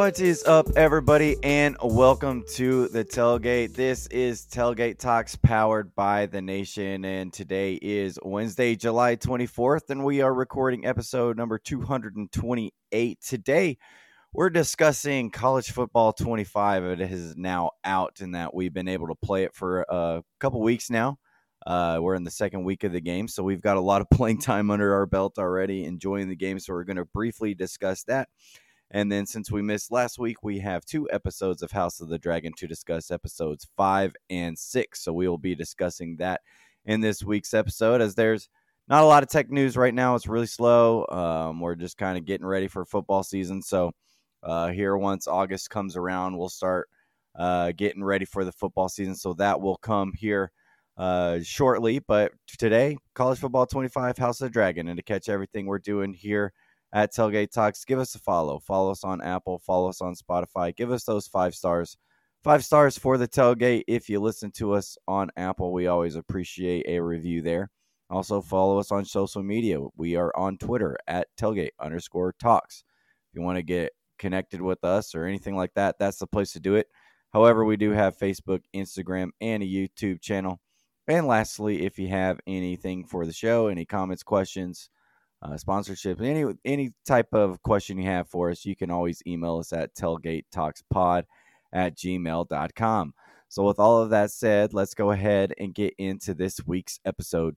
What is up, everybody, and welcome to the Tailgate. This is Tailgate Talks powered by The Nation, and today is Wednesday, July 24th, and we are recording episode number 228. Today, we're discussing College Football 25. It is now out, and that we've been able to play it for a couple weeks now. We're in the second week of the game, so we've got a lot of playing time under our belt already, enjoying the game, so we're going to briefly discuss that. And then since we missed last week, we have 2 episodes of House of the Dragon to discuss, episodes 5 and 6. So we will be discussing that in this week's episode, as there's not a lot of tech news right now. It's really slow. We're just kind of getting ready for football season. So here, once August comes around, we'll start getting ready for the football season. So that will come here shortly. But today, College Football 25, House of the Dragon. And to catch everything we're doing here at Tailgate Talks, give us a follow. Follow us on Apple. Follow us on Spotify. Give us those 5 stars. 5 stars for the Tailgate. If you listen to us on Apple, we always appreciate a review there. Also, follow us on social media. We are on Twitter at Tailgate_Talks. If you want to get connected with us or anything like that, that's the place to do it. However, we do have Facebook, Instagram, and a YouTube channel. And lastly, if you have anything for the show, any comments, questions, sponsorship, any type of question you have for us, you can always email us at tailgatetalkspod@gmail.com. So with all of that said, let's go ahead and get into this week's episode.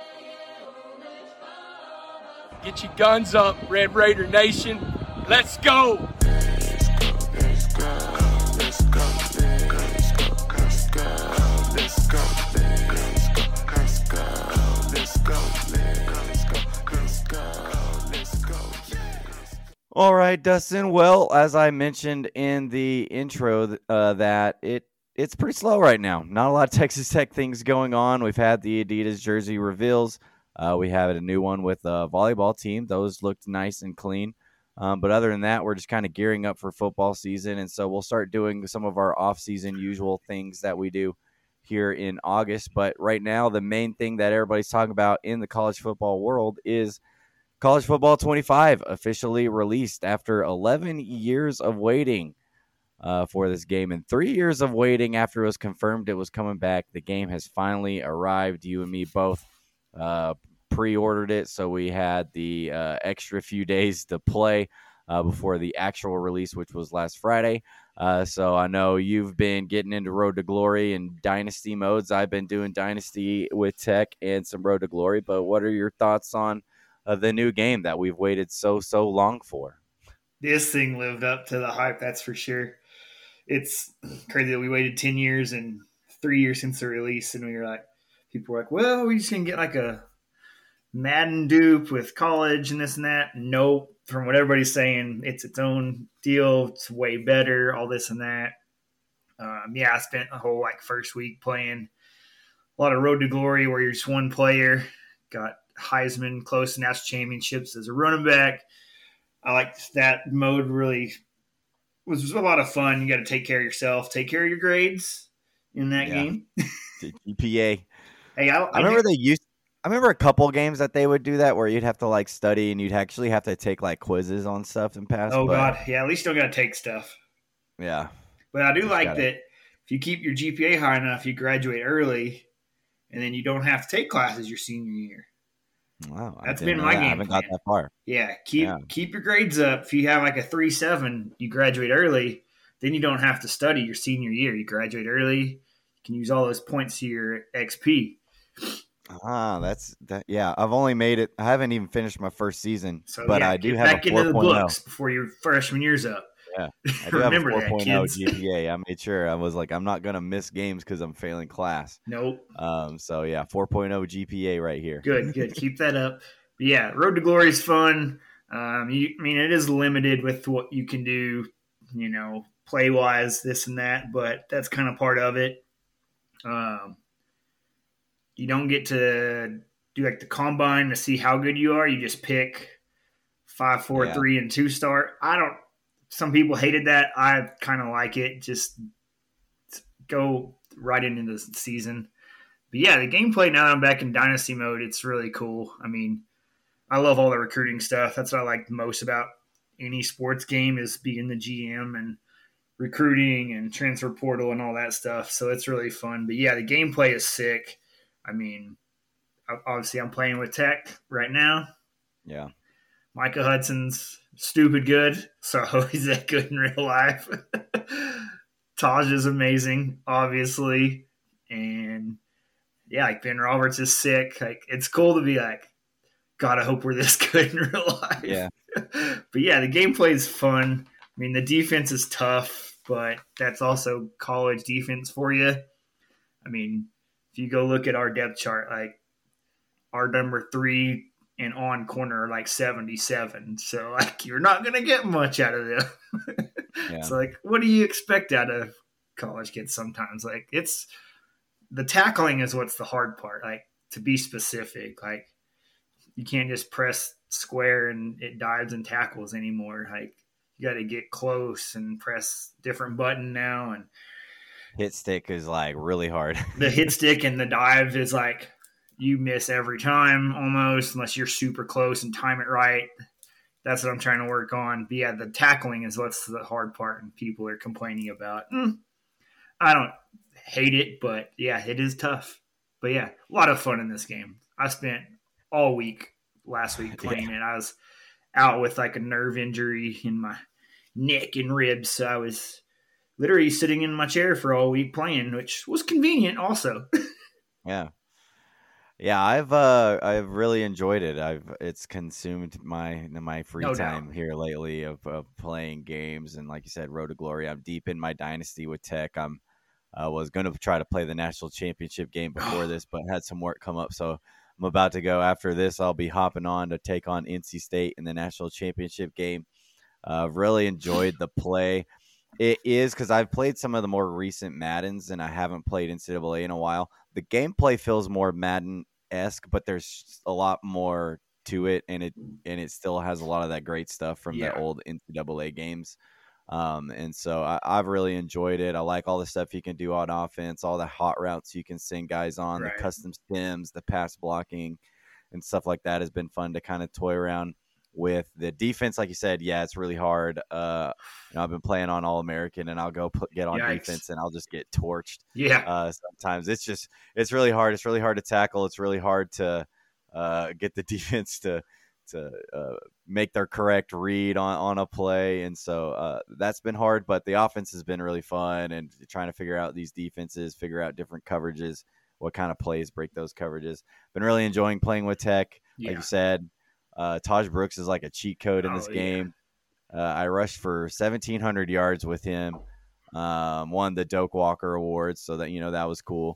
Get your guns up, Red Raider Nation. Let's go! All right, Dustin. Well, as I mentioned in the intro, that it's pretty slow right now. Not a lot of Texas Tech things going on. We've had the Adidas jersey reveals. We have a new one with a volleyball team. Those looked nice and clean. But other than that, we're just kind of gearing up for football season. And so we'll start doing some of our off-season usual things that we do here in August. But right now, the main thing that everybody's talking about in the college football world is College Football 25 officially released after 11 years of waiting for this game, and 3 years of waiting after it was confirmed it was coming back. The game has finally arrived. You and me both pre-ordered it, so we had the extra few days to play before the actual release, which was last Friday. So I know you've been getting into Road to Glory and Dynasty modes. I've been doing Dynasty with Tech and some Road to Glory, but what are your thoughts on the new game that we've waited so long for? This thing lived up to the hype, that's for sure. It's crazy that we waited 10 years and 3 years since the release, and we were like, people were like, well, we just gonna get like a Madden dupe with college and this and that. Nope. From what everybody's saying, it's its own deal. It's way better, all this and that. I spent a whole first week playing a lot of Road to Glory where you're just one player. Got Heisman close to national championships as a running back. I liked that mode. Really was a lot of fun. You got to take care of yourself, take care of your grades in that game. GPA. Hey, I remember a couple games that they would do that where you'd have to study and you'd actually have to take quizzes on stuff and pass. God, yeah. At least you don't got to take stuff. Yeah, but I do like that if you keep your GPA high enough, you graduate early, and then you don't have to take classes your senior year. Wow, that's been my game. I haven't got that far. Yeah, keep your grades up. If you have a 3.7, you graduate early. Then you don't have to study your senior year. You graduate early. You can use all those points to your XP. That's that. Yeah, I've only made it. I haven't even finished my first season, but I do have back a 4.0 into the books before your freshman year's up. Yeah, I do have a 4.0 GPA. I made sure I was I'm not gonna miss games because I'm failing class. Nope. So yeah, 4.0 GPA right here. Good. Keep that up. But yeah, Road to Glory is fun. It is limited with what you can do, play wise, this and that, but that's kind of part of it. You don't get to do the combine to see how good you are. You just pick 5, 4, 3, and 2 star. Some people hated that. I kind of like it. Just go right into the season. But yeah, the gameplay now that I'm back in Dynasty mode, it's really cool. I love all the recruiting stuff. That's what I like most about any sports game is being the GM and recruiting and transfer portal and all that stuff. So it's really fun. But yeah, the gameplay is sick. I mean, obviously I'm playing with Tech right now. Yeah. Micah Hudson's stupid good, so he's that good in real life. Taj is amazing, obviously. And yeah, like Ben Roberts is sick. Like it's cool to be like, God, I hope we're this good in real life. Yeah. But yeah, the gameplay is fun. I mean, the defense is tough, but that's also college defense for you. I mean, if you go look at our depth chart, like our number 3 and on corner are like 77. So like you're not gonna get much out of them. Yeah. So like, what do you expect out of college kids sometimes? Like it's the tackling is what's the hard part. Like to be specific, like you can't just press square and it dives and tackles anymore. Like you got to get close and press different button now. And hit stick is like really hard. The hit stick and the dive is like you miss every time almost unless you're super close and time it right. That's what I'm trying to work on. But yeah, the tackling is what's the hard part and people are complaining about. I don't hate it, but yeah, it is tough. But yeah, a lot of fun in this game. I spent all week last week playing it. I was out with like a nerve injury in my neck and ribs. So I was literally sitting in my chair for all week playing, which was convenient also. Yeah. Yeah, I've really enjoyed it. It's consumed my free time here lately of playing games, and like you said, Road to Glory. I'm deep in my dynasty with Tech. I was going to try to play the national championship game before this, but had some work come up, so I'm about to go after this. I'll be hopping on to take on NC State in the national championship game. I've really enjoyed the play. It is because I've played some of the more recent Maddens, and I haven't played NCAA in a while. The gameplay feels more Madden-esque, but there's a lot more to it, and it still has a lot of that great stuff from the old NCAA games. And so I've really enjoyed it. I like all the stuff you can do on offense, all the hot routes you can send guys on, the custom stems, the pass blocking, and stuff like that has been fun to kind of toy around with. The defense, like you said, yeah, it's really hard. I've been playing on All-American, and I'll go get on defense, and I'll just get torched. Yeah. Sometimes it's really hard. It's really hard to tackle. It's really hard to get the defense to make their correct read on a play. And so that's been hard, but the offense has been really fun, and trying to figure out these defenses, figure out different coverages, what kind of plays break those coverages. Been really enjoying playing with Tech. Like you said, Taj Brooks is like a cheat code in this game. I rushed for 1,700 yards with him, won the Doak Walker Awards, so that, that was cool.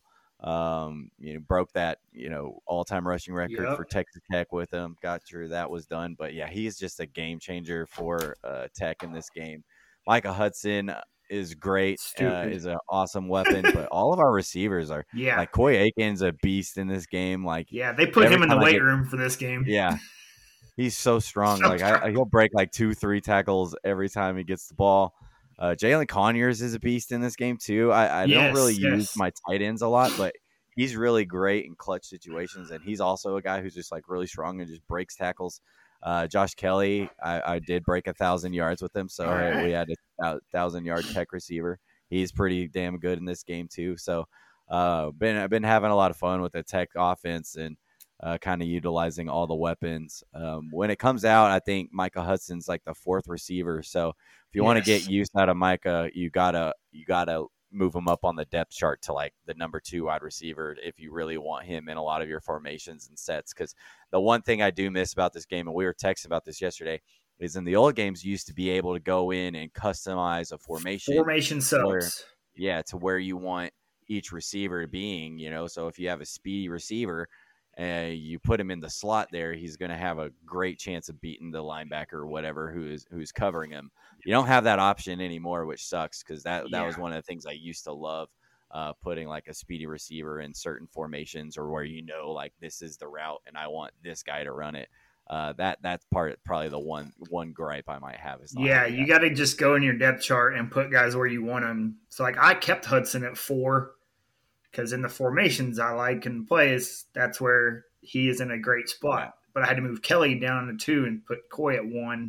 Broke that, all-time rushing record for Texas Tech with him. Got through, that was done. But yeah, he's just a game changer for Tech in this game. Micah Hudson is great, is an awesome weapon, but all of our receivers are like Coy Aiken's a beast in this game. Like, they put him in the weight room for this game. Yeah. He's so strong. He'll break like 2-3 tackles every time he gets the ball. Jalen Conyers is a beast in this game too. I don't really use my tight ends a lot, but he's really great in clutch situations, and he's also a guy who's just like really strong and just breaks tackles. Josh Kelly, I did break 1,000 yards with him, so we had a 1,000-yard Tech receiver. He's pretty damn good in this game too. So I've been having a lot of fun with the Tech offense and kind of utilizing all the weapons. When it comes out, I think Micah Hudson's like the 4th receiver. So if you want to get use out of Micah, you gotta move him up on the depth chart to like the number 2 wide receiver if you really want him in a lot of your formations and sets. Because the one thing I do miss about this game, and we were texting about this yesterday, is in the old games you used to be able to go in and customize a formation subs. To where you want each receiver being, so if you have a speedy receiver, you put him in the slot there, he's going to have a great chance of beating the linebacker or whatever who's covering him. You don't have that option anymore, which sucks, because that was one of the things I used to love, putting like a speedy receiver in certain formations, or where like this is the route and I want this guy to run it. That's probably the one gripe I might have is you got to just go in your depth chart and put guys where you want them. So like I kept Hudson at 4. Because in the formations I like and plays, that's where he is in a great spot. But I had to move Kelly down to 2 and put Coy at 1.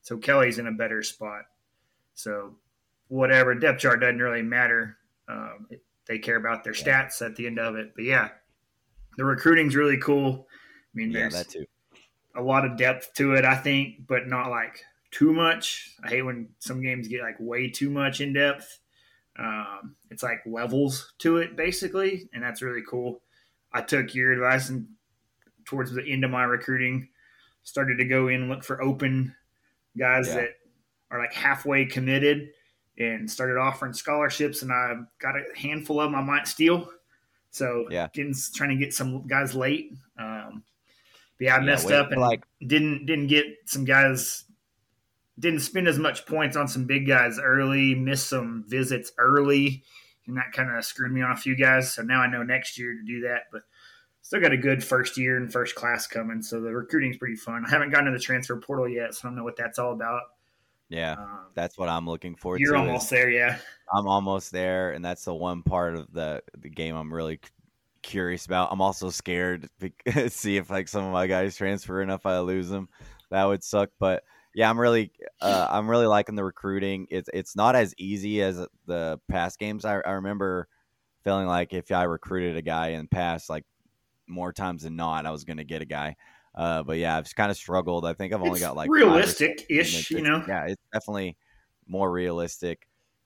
So Kelly's in a better spot. So whatever, depth chart doesn't really matter. They care about their stats at the end of it. But yeah, the recruiting's really cool. I mean, there's that too. a lot of depth to it, I think, but not like too much. I hate when some games get like way too much in depth. It's like levels to it basically, and that's really cool. I took your advice and towards the end of my recruiting, started to go in and look for open guys that are like halfway committed and started offering scholarships, and I got a handful of them I might steal. So trying to get some guys late. But I messed up and didn't get some guys, didn't spend as much points on some big guys early, missed some visits early, and that kind of screwed me on a few guys. So now I know next year to do that, but still got a good first year and first class coming. So the recruiting's pretty fun. I haven't gotten to the transfer portal yet, so I don't know what that's all about. Yeah, that's what I'm looking forward to. You're almost there, yeah. I'm almost there, and that's the one part of the game I'm really curious about. I'm also scared to see if like some of my guys transfer and if I lose them, that would suck. But yeah, I'm really liking the recruiting. It's not as easy as the past games. I remember feeling like if I recruited a guy in past, like more times than not, I was going to get a guy. But yeah, I've kind of struggled. I think I've only got like realistic-ish, you know. Yeah, it's definitely more realistic.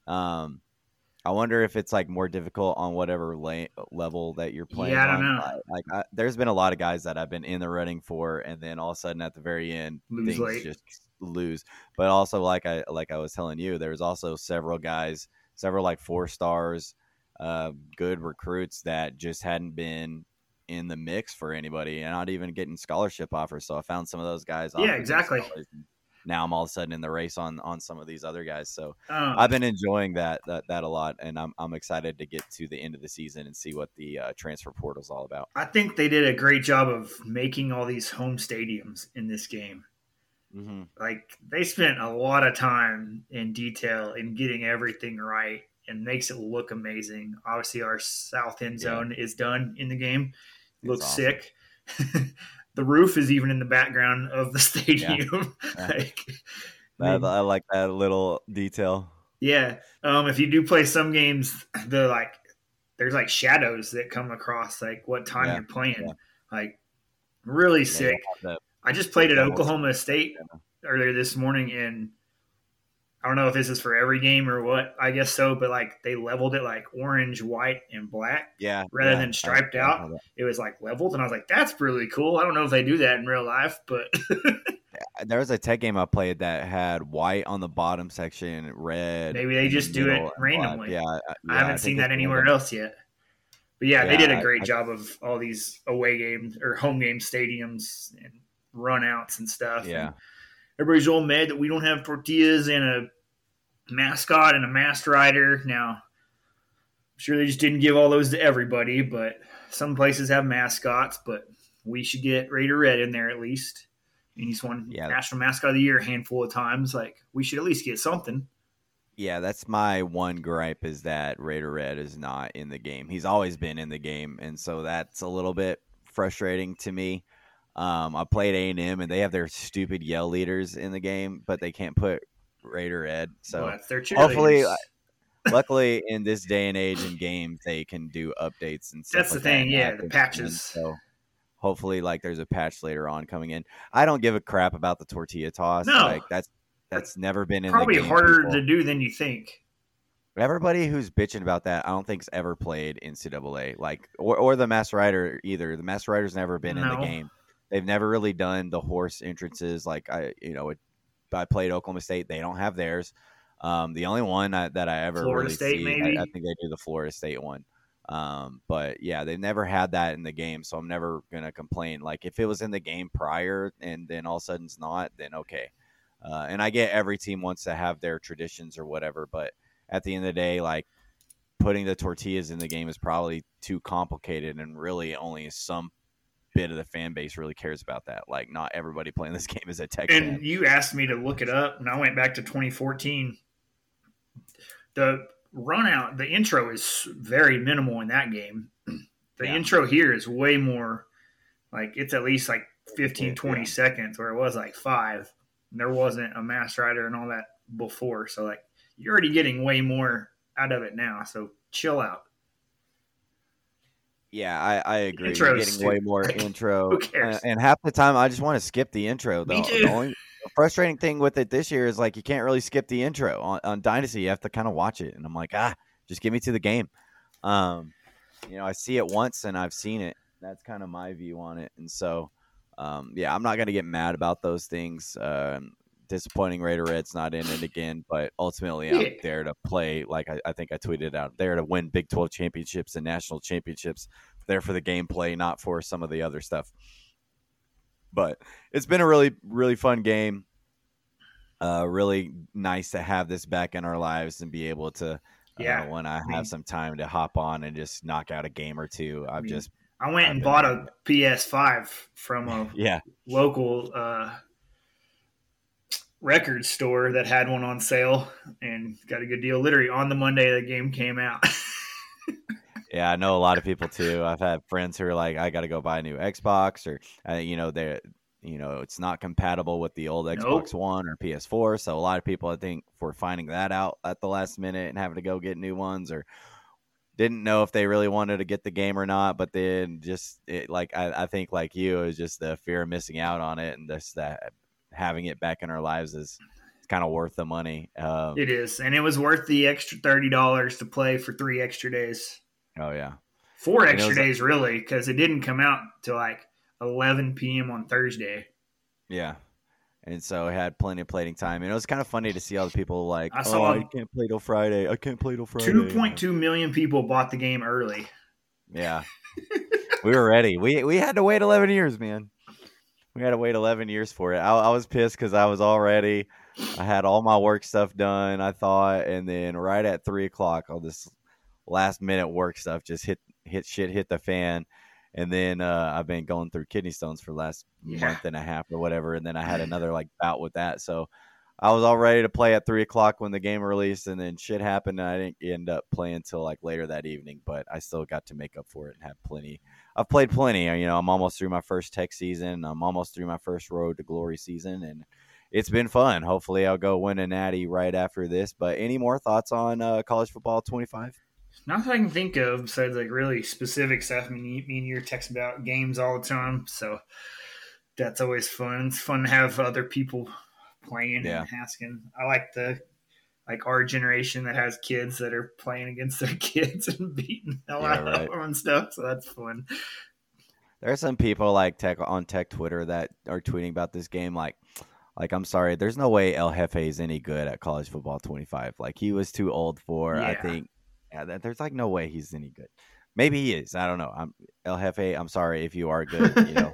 I wonder if it's like more difficult on whatever level that you're playing. Yeah, I don't know. There's been a lot of guys that I've been in the running for, and then all of a sudden at the very end, things just lose. But also, like I was telling you, there's also several guys, like 4 stars, good recruits that just hadn't been in the mix for anybody and not even getting scholarship offers. So I found some of those guys. Yeah, exactly. Now I'm all of a sudden in the race on some of these other guys. So I've been enjoying that a lot, and I'm excited to get to the end of the season and see what the transfer portal is all about. I think they did a great job of making all these home stadiums in this game. Mm-hmm. Like they spent a lot of time in detail in getting everything right and makes it look amazing. Obviously, our south end zone is done in the game. Looks awesome. Sick. The roof is even in the background of the stadium. Yeah. I like that little detail. Yeah. If you do play some games, there's like shadows that come across like what time you're playing. Yeah. Like really sick. I just played at Oklahoma State earlier this morning, and I don't know if this is for every game or what. I guess so, but like they leveled it like orange, white, and black. Yeah. Rather than striped out, it was like leveled, and I was like, "That's really cool." I don't know if they do that in real life, but there was a Tech game I played that had white on the bottom section, red. Maybe they just do it randomly. Yeah, I haven't seen that anywhere else yet. But yeah, they did a great job of all these away games or home game stadiums and runouts and stuff. Yeah. And everybody's all mad that we don't have tortillas and a mascot and a masked rider. Now, I'm sure they just didn't give all those to everybody, but some places have mascots, but we should get Raider Red in there at least. And he's won National Mascot of the Year a handful of times. Like, we should at least get something. Yeah, that's my one gripe is that Raider Red is not in the game. He's always been in the game, and so that's a little bit frustrating to me. I played A&M, and they have their stupid yell leaders in the game, but they can't put Raider Red. So that's their hopefully, luckily, in this day and age in games, they can do updates and stuff. That's the thing, the patches. So hopefully, like there's a patch later on coming in. I don't give a crap about the tortilla toss. No, like that's never been in probably the game. Harder to do than you think. Everybody who's bitching about that, I don't think's ever played NCAA, like or the Masked Rider either. The Masked Rider's never been in the game. They've never really done the horse entrances. Like I played Oklahoma State. They don't have theirs. The only one that I ever Florida really State, see, maybe? I think they do the Florida State one. But yeah, they've never had that in the game, so I'm never gonna complain. Like if it was in the game prior and then all of a sudden it's not, then okay. And I get every team wants to have their traditions or whatever, but at the end of the day, like putting the tortillas in the game is probably too complicated, and really only some bit of the fan base really cares about that. Like not everybody playing this game is a Tech fan. And you asked me to look it up, and I went back to 2014. The run out, the intro is very minimal in that game. The intro here is way more, like it's at least like 15, 20 seconds, where it was like 5. there wasn't a Mass Rider and all that before. So like you're already getting way more out of it now. So chill out. Yeah, I agree. Intro's You're getting way stupid. more Like, intro. who cares? And half the time, I just want to skip the intro. Me The too. only frustrating thing with it this year is like you can't really skip the intro. On Dynasty, you have to kind of watch it. And I'm like, just give me to the game. I see it once and I've seen it. That's kind of my view on it. And so, I'm not going to get mad about those things. Disappointing Raider Red's not in it again, but ultimately I'm there to play. Like I think I tweeted out, there to win Big 12 championships and national championships. There for the gameplay, not for some of the other stuff. But it's been a really, really fun game. Really nice to have this back in our lives and be able to, when I have some time to hop on and just knock out a game or two. I went and bought a PS5 from a local record store that had one on sale and got a good deal literally on the Monday the game came out. Yeah, I know a lot of people too. I've had friends who are like, I got to go buy a new Xbox, or it's not compatible with the old Xbox One or PS4. So a lot of people, I think, were finding that out at the last minute and having to go get new ones, or didn't know if they really wanted to get the game or not. But then I think like you, it was just the fear of missing out on it, and just that having it back in our lives is kind of worth the money. It is, and it was worth the extra $30 to play for 3 extra days. Oh yeah, 4 extra days really, because it didn't come out till like 11 p.m. on Thursday. Yeah, and so it had plenty of playing time, and it was kind of funny to see all the people like, I can't play till Friday. I can't play till Friday. 2.2 million people bought the game early. Yeah, we were ready. We had to wait 11 years, man. We had to wait 11 years for it. I was pissed because I was all ready. I had all my work stuff done, I thought, and then right at 3:00, all this last minute work stuff just hit the fan. And then I've been going through kidney stones for the last month and a half or whatever, and then I had another bout with that. So I was all ready to play at 3:00 when the game released, and then shit happened, and I didn't end up playing till later that evening. But I still got to make up for it and have plenty. I've played plenty. I'm almost through my first tech season. I'm almost through my first Road to Glory season, and it's been fun. Hopefully, I'll go win a natty right after this. But any more thoughts on college football 25? Nothing I can think of besides really specific stuff. I mean, me and you text about games all the time, so that's always fun. It's fun to have other people playing and asking. I like our generation that has kids that are playing against their kids and beating the hell out of them and stuff. So that's fun. There are some people on tech Twitter that are tweeting about this game like I'm sorry, there's no way El Jefe is any good at college football 25. He was too old for. I think. Yeah, there's no way he's any good. Maybe he is. I don't know. El Jefe. I'm sorry if you are good.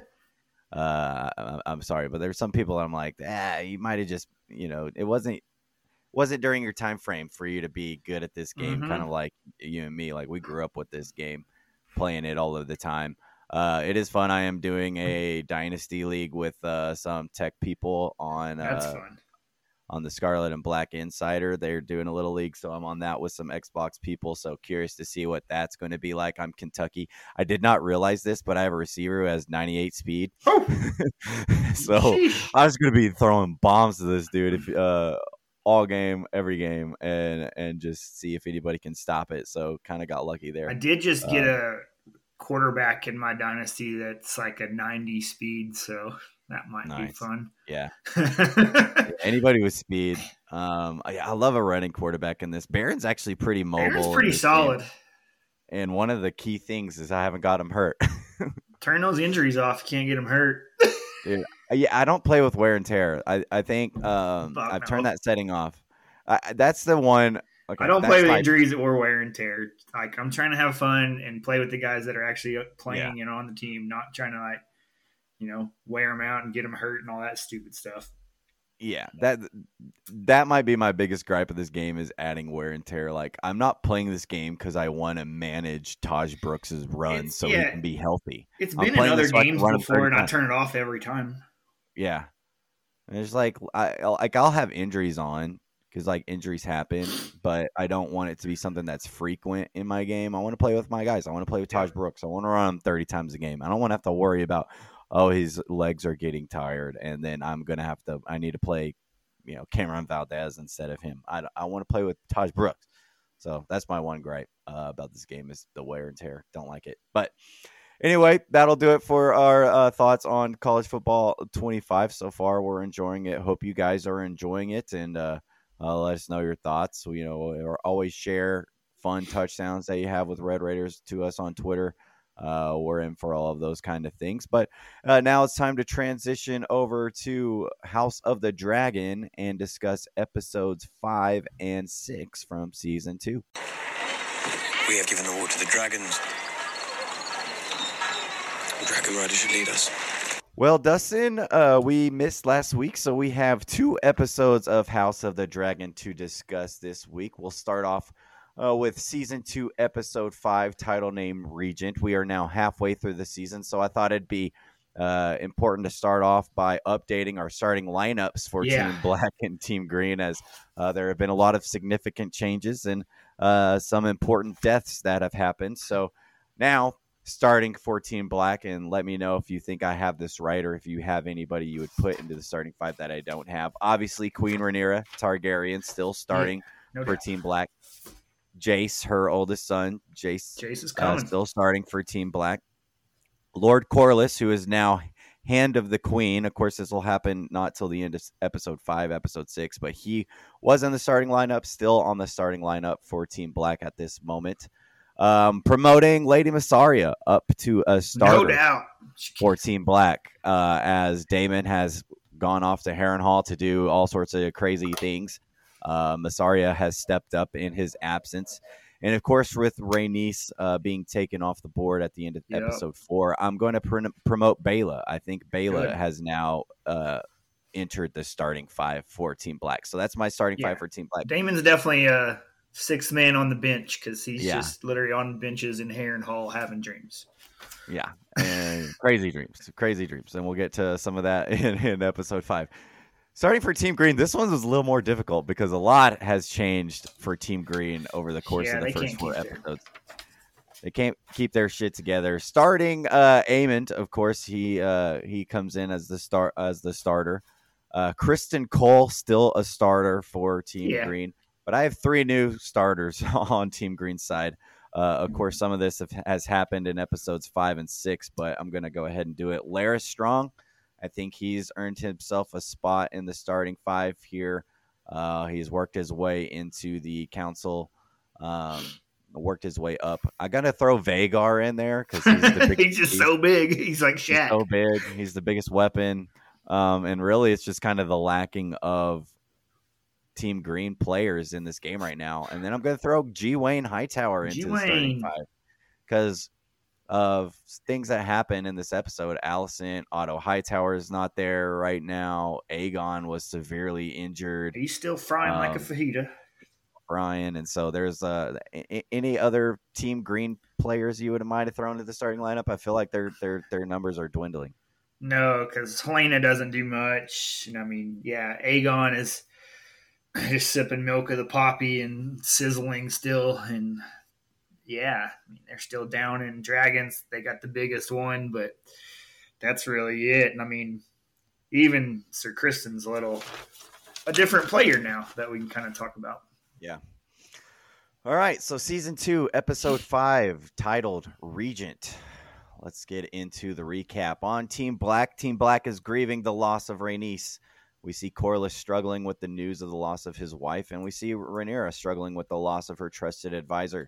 I'm sorry, but there's some people that I'm like, you might have just, it wasn't during your time frame for you to be good at this game. Mm-hmm. Kind of like you and me. We grew up with this game, playing it all of the time. It is fun. I am doing a dynasty league with some tech people on. That's fun. On the Scarlet and Black Insider. They're doing a little league, so I'm on that with some Xbox people, so curious to see what that's going to be like. I'm Kentucky. I did not realize this, but I have a receiver who has 98 speed. Oh. So sheesh. I was going to be throwing bombs to this dude if all game, every game, and just see if anybody can stop it. So kind of got lucky there. I did just get a quarterback in my dynasty that's a 90 speed, so that might be fun. Yeah. Anybody with speed. I love a running quarterback in this. Barron's actually pretty mobile. Barron's pretty solid. Game. And one of the key things is I haven't got him hurt. Turn those injuries off. You can't get him hurt. Dude, I don't play with wear and tear. I think I've turned that setting off. That's the one. Okay, I don't play with injuries or wear and tear. I'm trying to have fun and play with the guys that are actually playing, on the team, not trying to wear them out and get them hurt and all that stupid stuff. Yeah, that might be my biggest gripe of this game is adding wear and tear. I'm not playing this game because I want to manage Taj Brooks's run so he can be healthy. It's been in other games before, and I turn it off every time. Yeah, and it's I'll have injuries on because injuries happen, but I don't want it to be something that's frequent in my game. I want to play with my guys. I want to play with Taj Brooks. I want to run him 30 times a game. I don't want to have to worry about his legs are getting tired, and then I need to play Cameron Valdez instead of him. I want to play with Taj Brooks. So that's my one gripe about this game is the wear and tear. Don't like it. But anyway, that'll do it for our thoughts on college football 25 so far. We're enjoying it. Hope you guys are enjoying it, and let us know your thoughts. Or always share fun touchdowns that you have with Red Raiders to us on Twitter. We're in for all of those kind of things. But now it's time to transition over to House of the Dragon and discuss episodes 5 and 6 from season 2. We have given the war to the dragons. The Dragon Rider should lead us. Well, Dustin, we missed last week, so we have 2 episodes of House of the Dragon to discuss this week. We'll start off with season 2, episode 5, title name Regent. We are now halfway through the season, so I thought it'd be important to start off by updating our starting lineups for Team Black and Team Green, as there have been a lot of significant changes and some important deaths that have happened. So now, starting for Team Black, and let me know if you think I have this right or if you have anybody you would put into the starting 5 that I don't have. Obviously, Queen Rhaenyra Targaryen still starting for Team Black. Jace, her oldest son, Jace is coming. Still starting for Team Black. Lord Corlys, who is now Hand of the Queen. Of course, this will happen not till the end of episode 5, episode 6, but he was in the starting lineup, still on the starting lineup for Team Black at this moment. Promoting Lady Massaria up to a starter, no doubt, for Team Black, as Daemon has gone off to Harrenhal to do all sorts of crazy things. Massaria has stepped up in his absence. And, of course, with Rhaenys being taken off the board at the end of episode 4, I'm going to promote Baela. I think Baela has now entered the starting 5 for Team Black. So that's my starting 5 for Team Black. Damon's definitely a 6th man on the bench because he's just literally on benches in Harrenhal having dreams. Yeah, and crazy dreams. And we'll get to some of that in episode 5. Starting for Team Green, this one was a little more difficult because a lot has changed for Team Green over the course of the first 4 episodes. They can't keep their shit together. Starting Aemond, of course, he comes in as the starter. Kristen Cole still a starter for Team Green, but I have 3 new starters on Team Green's side. Of course, some of this has happened in episodes 5 and 6, but I'm going to go ahead and do it. Larys Strong. I think he's earned himself a spot in the starting 5 here. He's worked his way into the council, worked his way up. I got to throw Vhagar in there because he's the biggest. He's just so big. He's like Shaq. He's so big. He's the biggest weapon. And really, it's just kind of the lacking of Team Green players in this game right now. And then I'm going to throw G. Wayne Hightower into the starting 5 because of things that happen in this episode. Alicent, Otto Hightower is not there right now. Aegon was severely injured. He's still frying like a fajita. Brian, and so there's any other Team Green players you would mind to throw into the starting lineup? I feel like their numbers are dwindling. No, because Helena doesn't do much. And I mean, Aegon is just sipping milk of the poppy and sizzling still, and I mean, they're still down in dragons. They got the biggest one, but that's really it. And I mean, even Sir Kristen's a different player now that we can kind of talk about. Yeah. All right. So season 2, episode 5, titled Regent. Let's get into the recap. On Team Black, Team Black is grieving the loss of Rhaenys. We see Corlys struggling with the news of the loss of his wife, and we see Rhaenyra struggling with the loss of her trusted advisor.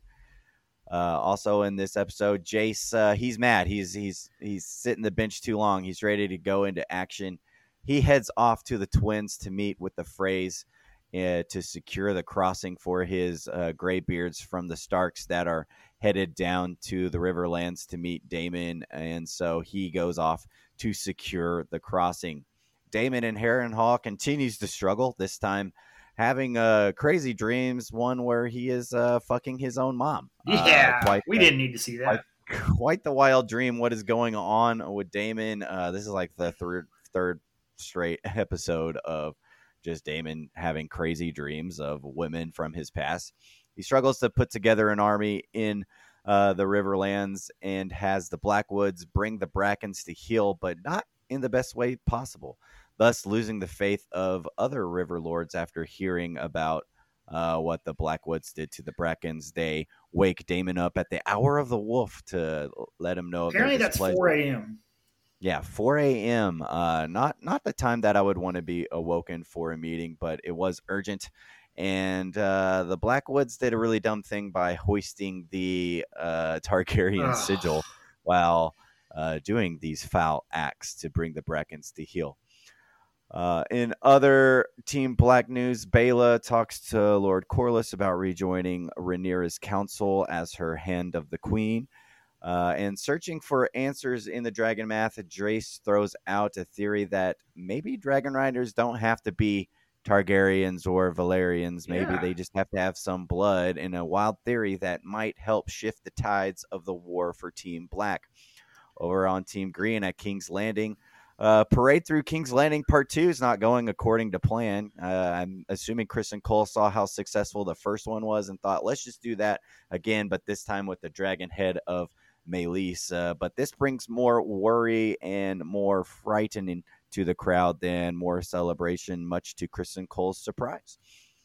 Also in this episode, Jace, he's mad. He's sitting the bench too long. He's ready to go into action. He heads off to the Twins to meet with the Freys to secure the crossing for his Greybeards from the Starks that are headed down to the Riverlands to meet Daemon. And so he goes off to secure the crossing. Daemon in Harrenhal continues to struggle, this time having crazy dreams, one where he is fucking his own mom. We didn't need to see that. Quite the wild dream. What is going on with Daemon? This is like the third straight episode of just Daemon having crazy dreams of women from his past. He struggles to put together an army in the Riverlands and has the Blackwoods bring the Brackens to heel, but not in the best way possible. thus losing the faith of other river lords after hearing about what the Blackwoods did to the Brackens. They wake Daemon up at the hour of the wolf to let him know of their Apparently that's displeasure. 4 a.m. Yeah, 4 a.m. Not the time that I would want to be awoken for a meeting, but it was urgent. And the Blackwoods did a really dumb thing by hoisting the Targaryen Ugh. sigil while doing these foul acts to bring the Brackens to heel. In other Team Black news, Baela talks to Lord Corlys about rejoining Rhaenyra's council as her Hand of the Queen. And searching for answers in the Dragon Math, Drace throws out a theory that maybe Dragon Riders don't have to be Targaryens or Valerians. Maybe Yeah. they just have to have some blood, in a wild theory that might help shift the tides of the war for Team Black. Over on Team Green at King's Landing, Parade through King's Landing Part 2 is not going according to plan. I'm assuming Kristen Cole saw how successful the first one was and thought, let's just do that again, but this time with the dragon head of Meleys. But this brings more worry and more frightening to the crowd than more celebration, much to Kristen Cole's surprise.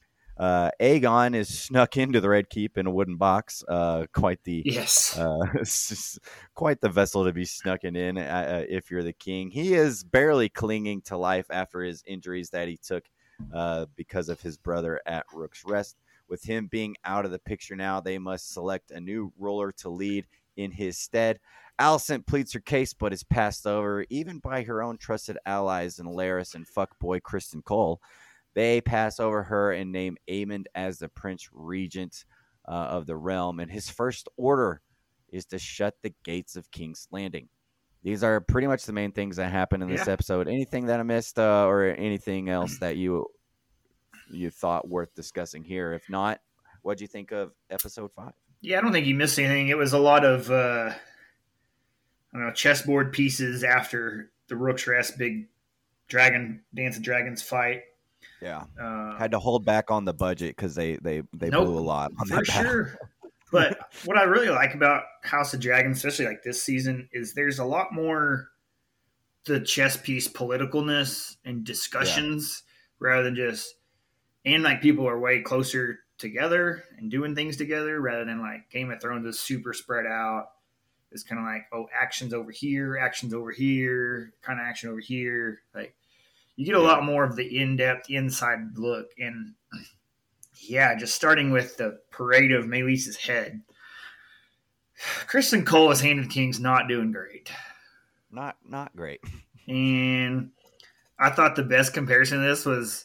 Aegon is snuck into the Red Keep in a wooden box. Quite the quite the vessel to be snuck in if you're the king. He is barely clinging to life after his injuries that he took because of his brother at Rook's Rest. With him being out of the picture now, they must select a new ruler to lead in his stead. Alicent pleads her case, but is passed over even by her own trusted allies in Larys and fuckboy Kristen Cole. They pass over her and name Aemond as the Prince Regent of the realm. And his first order is to shut the gates of King's Landing. These are pretty much the main things that happen in this episode. Anything that I missed or anything else that you thought worth discussing here? If not, what'd you think of episode 5? Yeah, I don't think you missed anything. It was a lot of chessboard pieces after the Rook's Rest big Dance of Dragons fight. Yeah, had to hold back on the budget because they blew a lot on that battle. Sure. But what I really like about House of Dragons, especially like this season, is there's a lot more the chess piece politicalness and discussions rather than just, and like people are way closer together and doing things together rather than like Game of Thrones is super spread out. It's kind of like, actions over here, kind of action over here. Like you get a lot more of the in-depth inside look. And just starting with the parade of Meleys's head. Kristen Cole as Hand of the King's not doing great. Not great. And I thought the best comparison to this was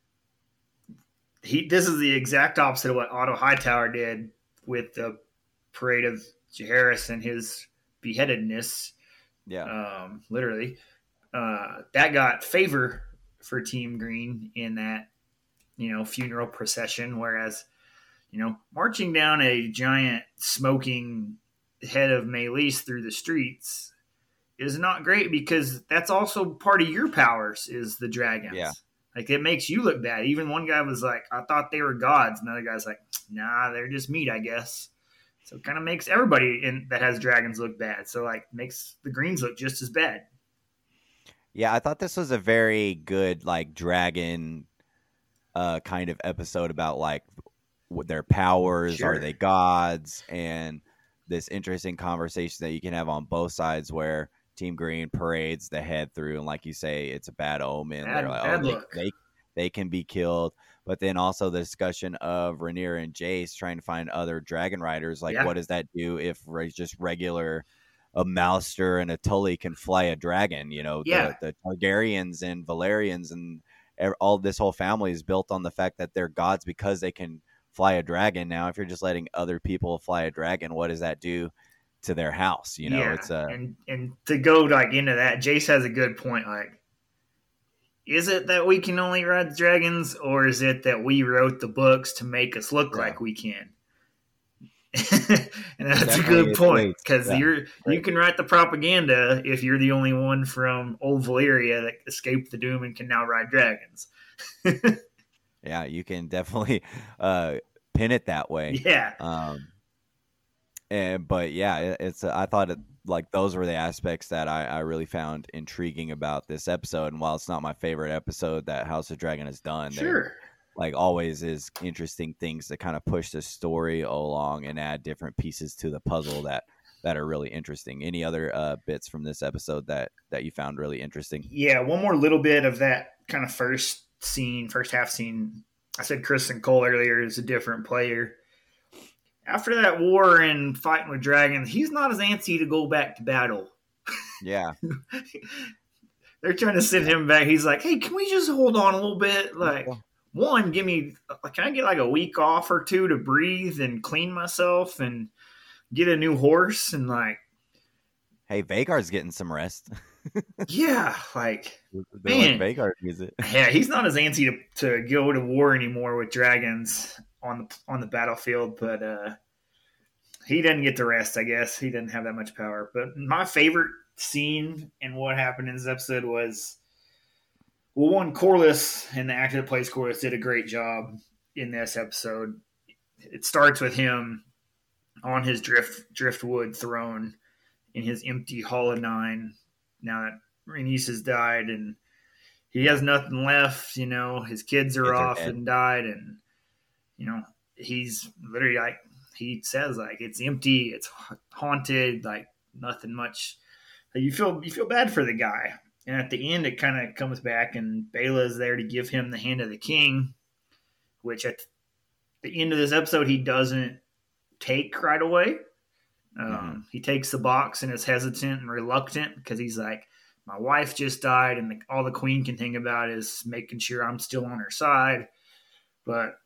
this is the exact opposite of what Otto Hightower did with the parade of Jaehaerys and his beheadedness. Yeah. Literally. That got favor for Team Green in that, funeral procession, whereas, marching down a giant smoking head of Meleys through the streets is not great because that's also part of your powers is the dragons. Yeah. Like it makes you look bad. Even one guy was like, I thought they were gods. Another guy's like, nah, they're just meat, I guess. So it kind of makes everybody that has dragons look bad. So like makes the Greens look just as bad. Yeah, I thought this was a very good like dragon kind of episode about like what their powers, Sure. Are they gods, and this interesting conversation that you can have on both sides where Team Green parades the head through and like you say it's a bad omen. They're like, they can be killed. But then also the discussion of Rhaenyra and Jace trying to find other dragon riders. Like, what does that do if just regular a Mouster and a Tully can fly a dragon? The Targaryens and Valerians and all this whole family is built on the fact that they're gods because they can fly a dragon. Now, if you're just letting other people fly a dragon, what does that do to their house? It's and to go like into that, Jace has a good point. Like, is it that we can only ride dragons, or is it that we wrote the books to make us look like we can? And that's definitely a good point because you can write the propaganda if you're the only one from old Valyria that escaped the doom and can now ride dragons. Yeah, you can definitely pin it that way. Yeah. But yeah, it's I thought like those were the aspects that I really found intriguing about this episode. And while it's not my favorite episode that House of Dragon has done, there Sure. like always is interesting things that kind of push the story along and add different pieces to the puzzle that are really interesting. Any other bits from this episode that you found really interesting? Yeah, one more little bit of that kind of first half scene. I said Kristen Cole earlier is a different player. After that war and fighting with dragons, he's not as antsy to go back to battle. Yeah. They're trying to send him back. He's like, hey, can we just hold on a little bit? Like, one, can I get like a week off or two to breathe and clean myself and get a new horse? And like, hey, Vagar's getting some rest. yeah, like, man, Vagar needs it. Yeah, he's not as antsy to go to war anymore with dragons on the battlefield, but he doesn't get the rest, I guess. He doesn't have that much power. But my favorite scene and what happened in this episode was, well, one, Corlys and the actor that plays Corlys did a great job in this episode. It starts with him on his driftwood throne in his empty Hall of Nine now that Rhaenys has died and he has nothing left. You know, his kids are off and died, and you know, he's literally like, he says like, it's empty, it's haunted, like nothing much. You feel bad for the guy. And at the end, it kind of comes back, and Baela is there to give him the hand of the king, which at the end of this episode, he doesn't take right away. He takes the box and is hesitant and reluctant because he's like, my wife just died, and all the queen can think about is making sure I'm still on her side. But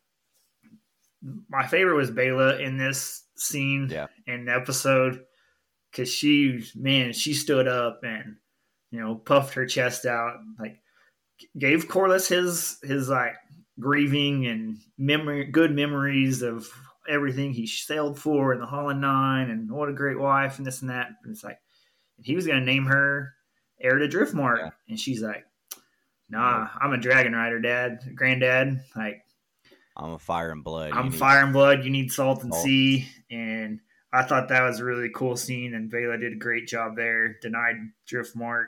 my favorite was Baela in this scene and episode because she stood up and, you know, puffed her chest out, like gave Corlys his like grieving and good memories of everything he sailed for in the Hall of Nine and what a great wife and this and that. And it's like, he was going to name her heir to Driftmark. And she's like, nah, I'm a dragon rider, granddad. Like, I'm a fire and blood. Fire and blood. You need salt and sea. And I thought that was a really cool scene, and Baela did a great job there. Denied Driftmark.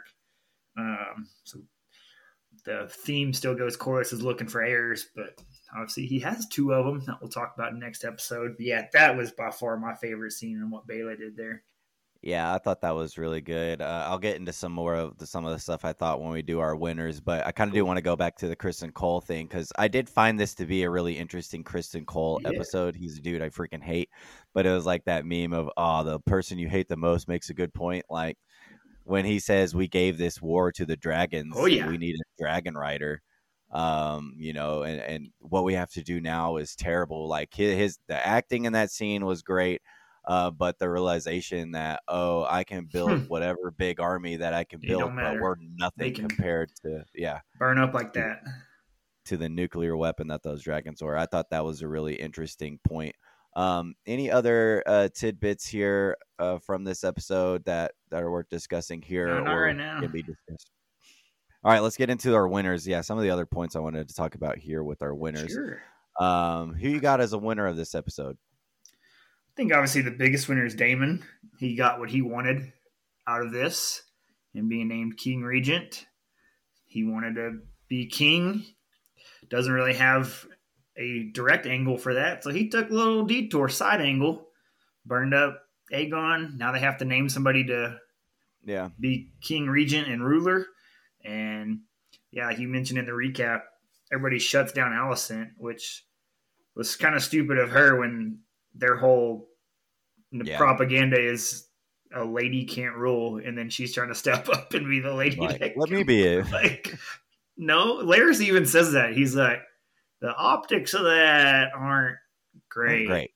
So the theme still goes, Corlys is looking for heirs, but obviously he has two of them that we'll talk about in the next episode. But yeah, that was by far my favorite scene and what Baela did there. Yeah, I thought that was really good. I'll get into some of the stuff I thought when we do our winners, but I kind of do want to go back to the Kristen Cole thing because I did find this to be a really interesting Kristen Cole episode. He's a dude I freaking hate, but it was like that meme of, the person you hate the most makes a good point. Like when he says we gave this war to the dragons, we need a dragon rider. You know, and what we have to do now is terrible. Like the acting in that scene was great. But the realization that, I can build whatever big army that I can build, but we're nothing compared to, burn up like that to the nuclear weapon that those dragons were. I thought that was a really interesting point. Any other tidbits here from this episode that are worth discussing here? No, not right now. Can be discussed? All right, let's get into our winners. Yeah, some of the other points I wanted to talk about here with our winners. Sure. Who you got as a winner of this episode? I think obviously the biggest winner is Daemon. He got what he wanted out of this and being named King Regent. He wanted to be king. Doesn't really have a direct angle for that. So he took a little detour, side angle, burned up Aegon. Now they have to name somebody to be King Regent and ruler. And like you mentioned in the recap, everybody shuts down Alicent, which was kind of stupid of her when their whole propaganda is a lady can't rule, and then she's trying to step up and be the lady. Like, let me be it. Like, no, Larys even says that. He's like, the optics of that aren't great.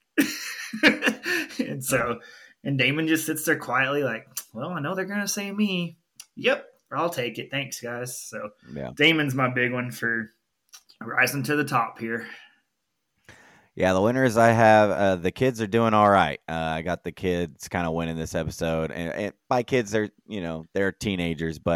And so, and Daemon just sits there quietly like, well, I know they're going to say me. Yep, I'll take it. Thanks, guys. So Daemon's my big one for rising to the top here. Yeah, the winners I have, the kids are doing all right. I got the kids kind of winning this episode. And by kids, they're teenagers, but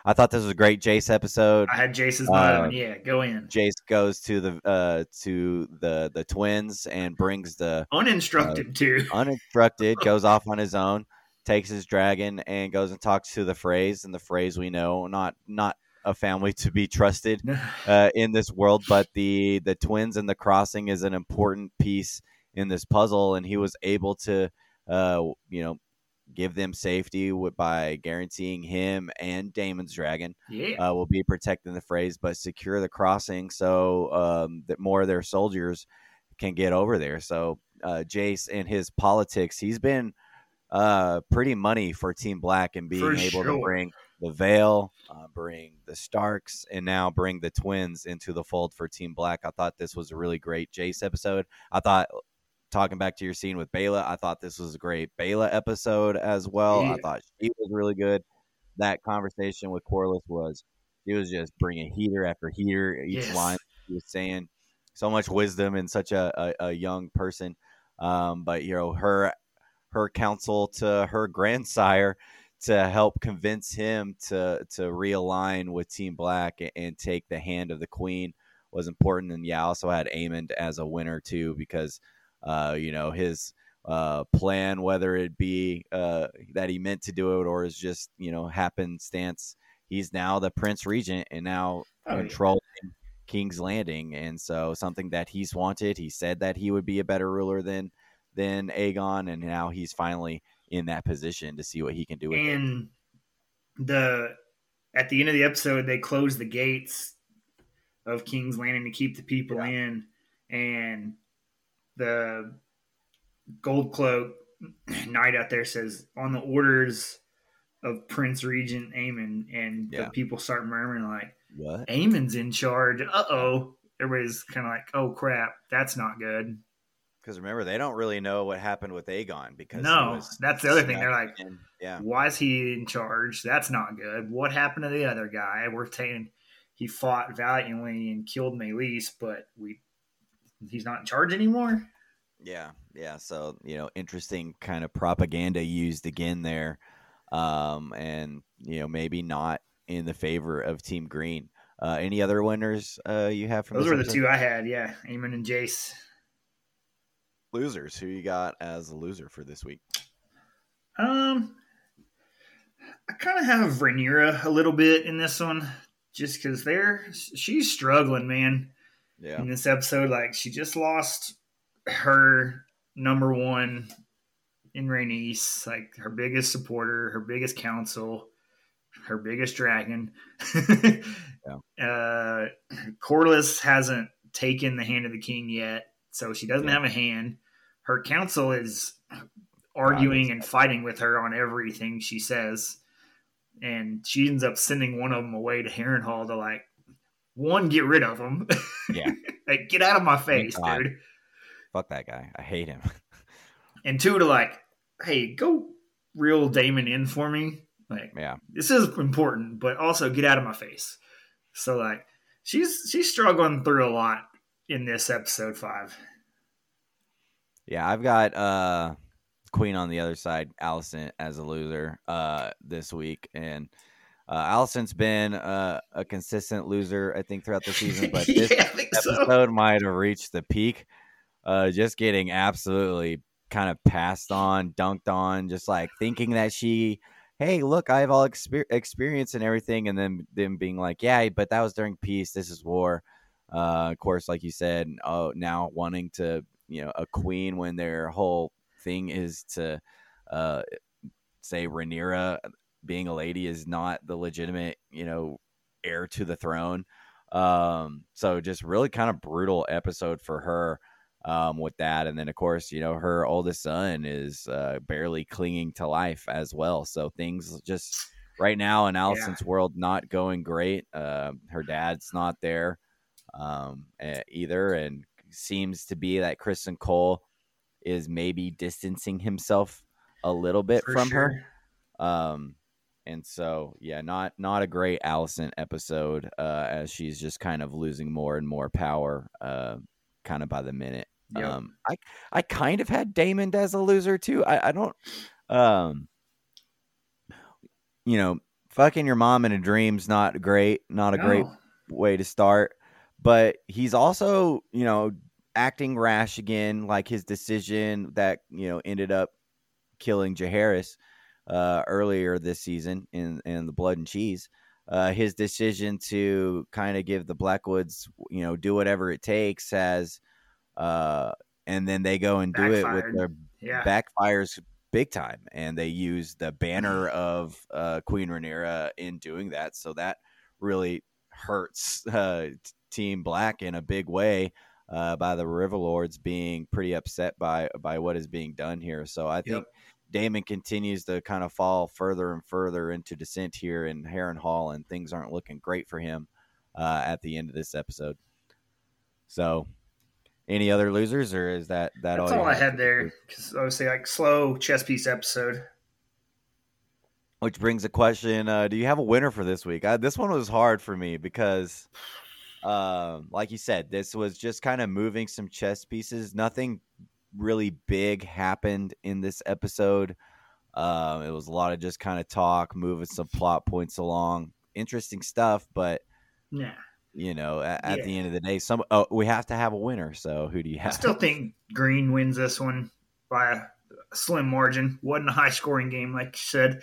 I thought this was a great Jace episode. I had Jace's motto, and yeah, go in. Jace goes to the twins and brings the Uninstructed too. uninstructed, goes off on his own, takes his dragon and goes and talks to the Freys, and the Freys we know not a family to be trusted in this world, but the twins and the crossing is an important piece in this puzzle, and he was able to give them safety by guaranteeing him and Daemon's dragon will be protecting the Freys, but secure the crossing so that more of their soldiers can get over there. So Jace and his politics, he's been pretty money for Team Black and being able to bring the Vale, bring the Starks, and now bring the twins into the fold for Team Black. I thought this was a really great Jace episode. I thought, talking back to your scene with Bayla, I thought this was a great Bayla episode as well. Yeah. I thought she was really good. That conversation with Corlys she was just bringing heater after heater. Each line she was saying, so much wisdom in such a young person. But her counsel to her grandsire to help convince him to realign with Team Black and take the hand of the Queen was important. And I also had Aemond as a winner too, because his plan, whether it be that he meant to do it or is just happenstance, he's now the Prince Regent and now controlling King's Landing, and so something that he's wanted. He said that he would be a better ruler than Aegon, and now he's finally in that position to see what he can do with it. And at the end of the episode, they close the gates of King's Landing to keep the people in, and the Gold Cloak Knight out there says, on the orders of Prince Regent Aemond, and the people start murmuring like, what? Aemond's in charge. Uh-oh. Everybody's kind of like, oh, crap, that's not good. Because remember, they don't really know what happened with Aegon. Because that's the other thing. They're like, why is he in charge? That's not good. What happened to the other guy? We're saying he fought valiantly and killed Meleys, but he's not in charge anymore? Yeah. So, interesting kind of propaganda used again there. And, maybe not in the favor of Team Green. Any other winners you have from those were the two I had, Aemond and Jace. Losers, who you got as a loser for this week? I kind of have Rhaenyra a little bit in this one, just because she's struggling, man. Yeah. In this episode, like, she just lost her number one in Rhaenys, like her biggest supporter, her biggest counsel, her biggest dragon. Corlys hasn't taken the hand of the king yet, so she doesn't have a hand. Her counsel is arguing and fighting with her on everything she says, and she ends up sending one of them away to Harrenhal to, like, one, get rid of him. Yeah. Like, get out of my face, dude. Fuck that guy. I hate him. And two, to like, hey, go reel Daemon in for me. Like, this is important, but also get out of my face. So, like, she's struggling through a lot in this episode 5. Yeah, I've got Queen on the other side, Alicent, as a loser this week. And Alicent's been a consistent loser, I think, throughout the season. But this episode might have reached the peak. Just getting absolutely kind of passed on, dunked on, just like thinking that hey, look, I have all experience and everything. And then them being like, yeah, but that was during peace. This is war. Of course, like you said, now wanting to, a queen when their whole thing is to say Rhaenyra being a lady is not the legitimate, heir to the throne. So just really kind of brutal episode for her. With that, and then of course her oldest son is barely clinging to life as well, so things just right now in Alicent's world not going great. Her dad's not there either, and seems to be that Kristen Cole is maybe distancing himself a little bit from her. And so not a great Alicent episode as she's just kind of losing more and more power kind of by the minute. Yep. I kind of had Daemon as a loser too. I don't fucking your mom in a dream's not great, not a great No. way to start. But he's also, acting rash again, like his decision that, ended up killing Jaharis earlier this season in the Blood and Cheese. His decision to kind of give the Blackwoods, do whatever it takes and then they go and do it with Backfired. their Yeah. backfires big time. And they use the banner of Queen Rhaenyra in doing that. So that really hurts Team Black in a big way by the River Lords being pretty upset by what is being done here. So I think Daemon continues to kind of fall further and further into descent here in Harrenhal, and things aren't looking great for him at the end of this episode. So, any other losers, or is that That's all all you I have? had there. Because obviously, like, slow chess piece episode. Which brings a question: do you have a winner for this week? This one was hard for me because, like you said, this was just kind of moving some chess pieces. Nothing really big happened in this episode. It was a lot of just kind of talk, moving some plot points along. Interesting stuff, but Nah. at the end of the day, we have to have a winner. So who do you I have? still think Green wins this one by a slim margin. Wasn't a high scoring game, like you said.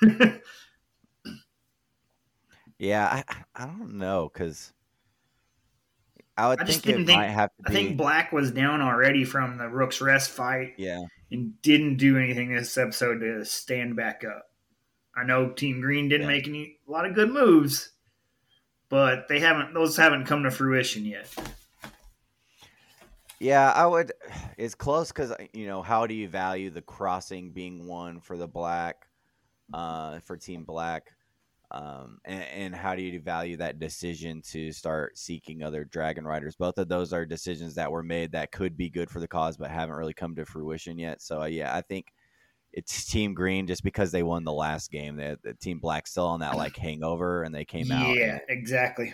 Yeah, I don't know, because I would I just think it didn't think. might have to I think be. Black was down already from the Rook's Rest fight Yeah, and didn't do anything this episode to stand back up. I know Team Green didn't make a lot of good moves, but those haven't come to fruition yet. yeah, I would. It's close because how do you value the crossing being won for the Black, for Team Black, and how do you value that decision to start seeking other Dragon Riders? Both of those are decisions that were made that could be good for the cause, but haven't really come to fruition yet. So I think it's Team Green just because they won the last game. The Team Black still on that like hangover, and they came out. Yeah, exactly.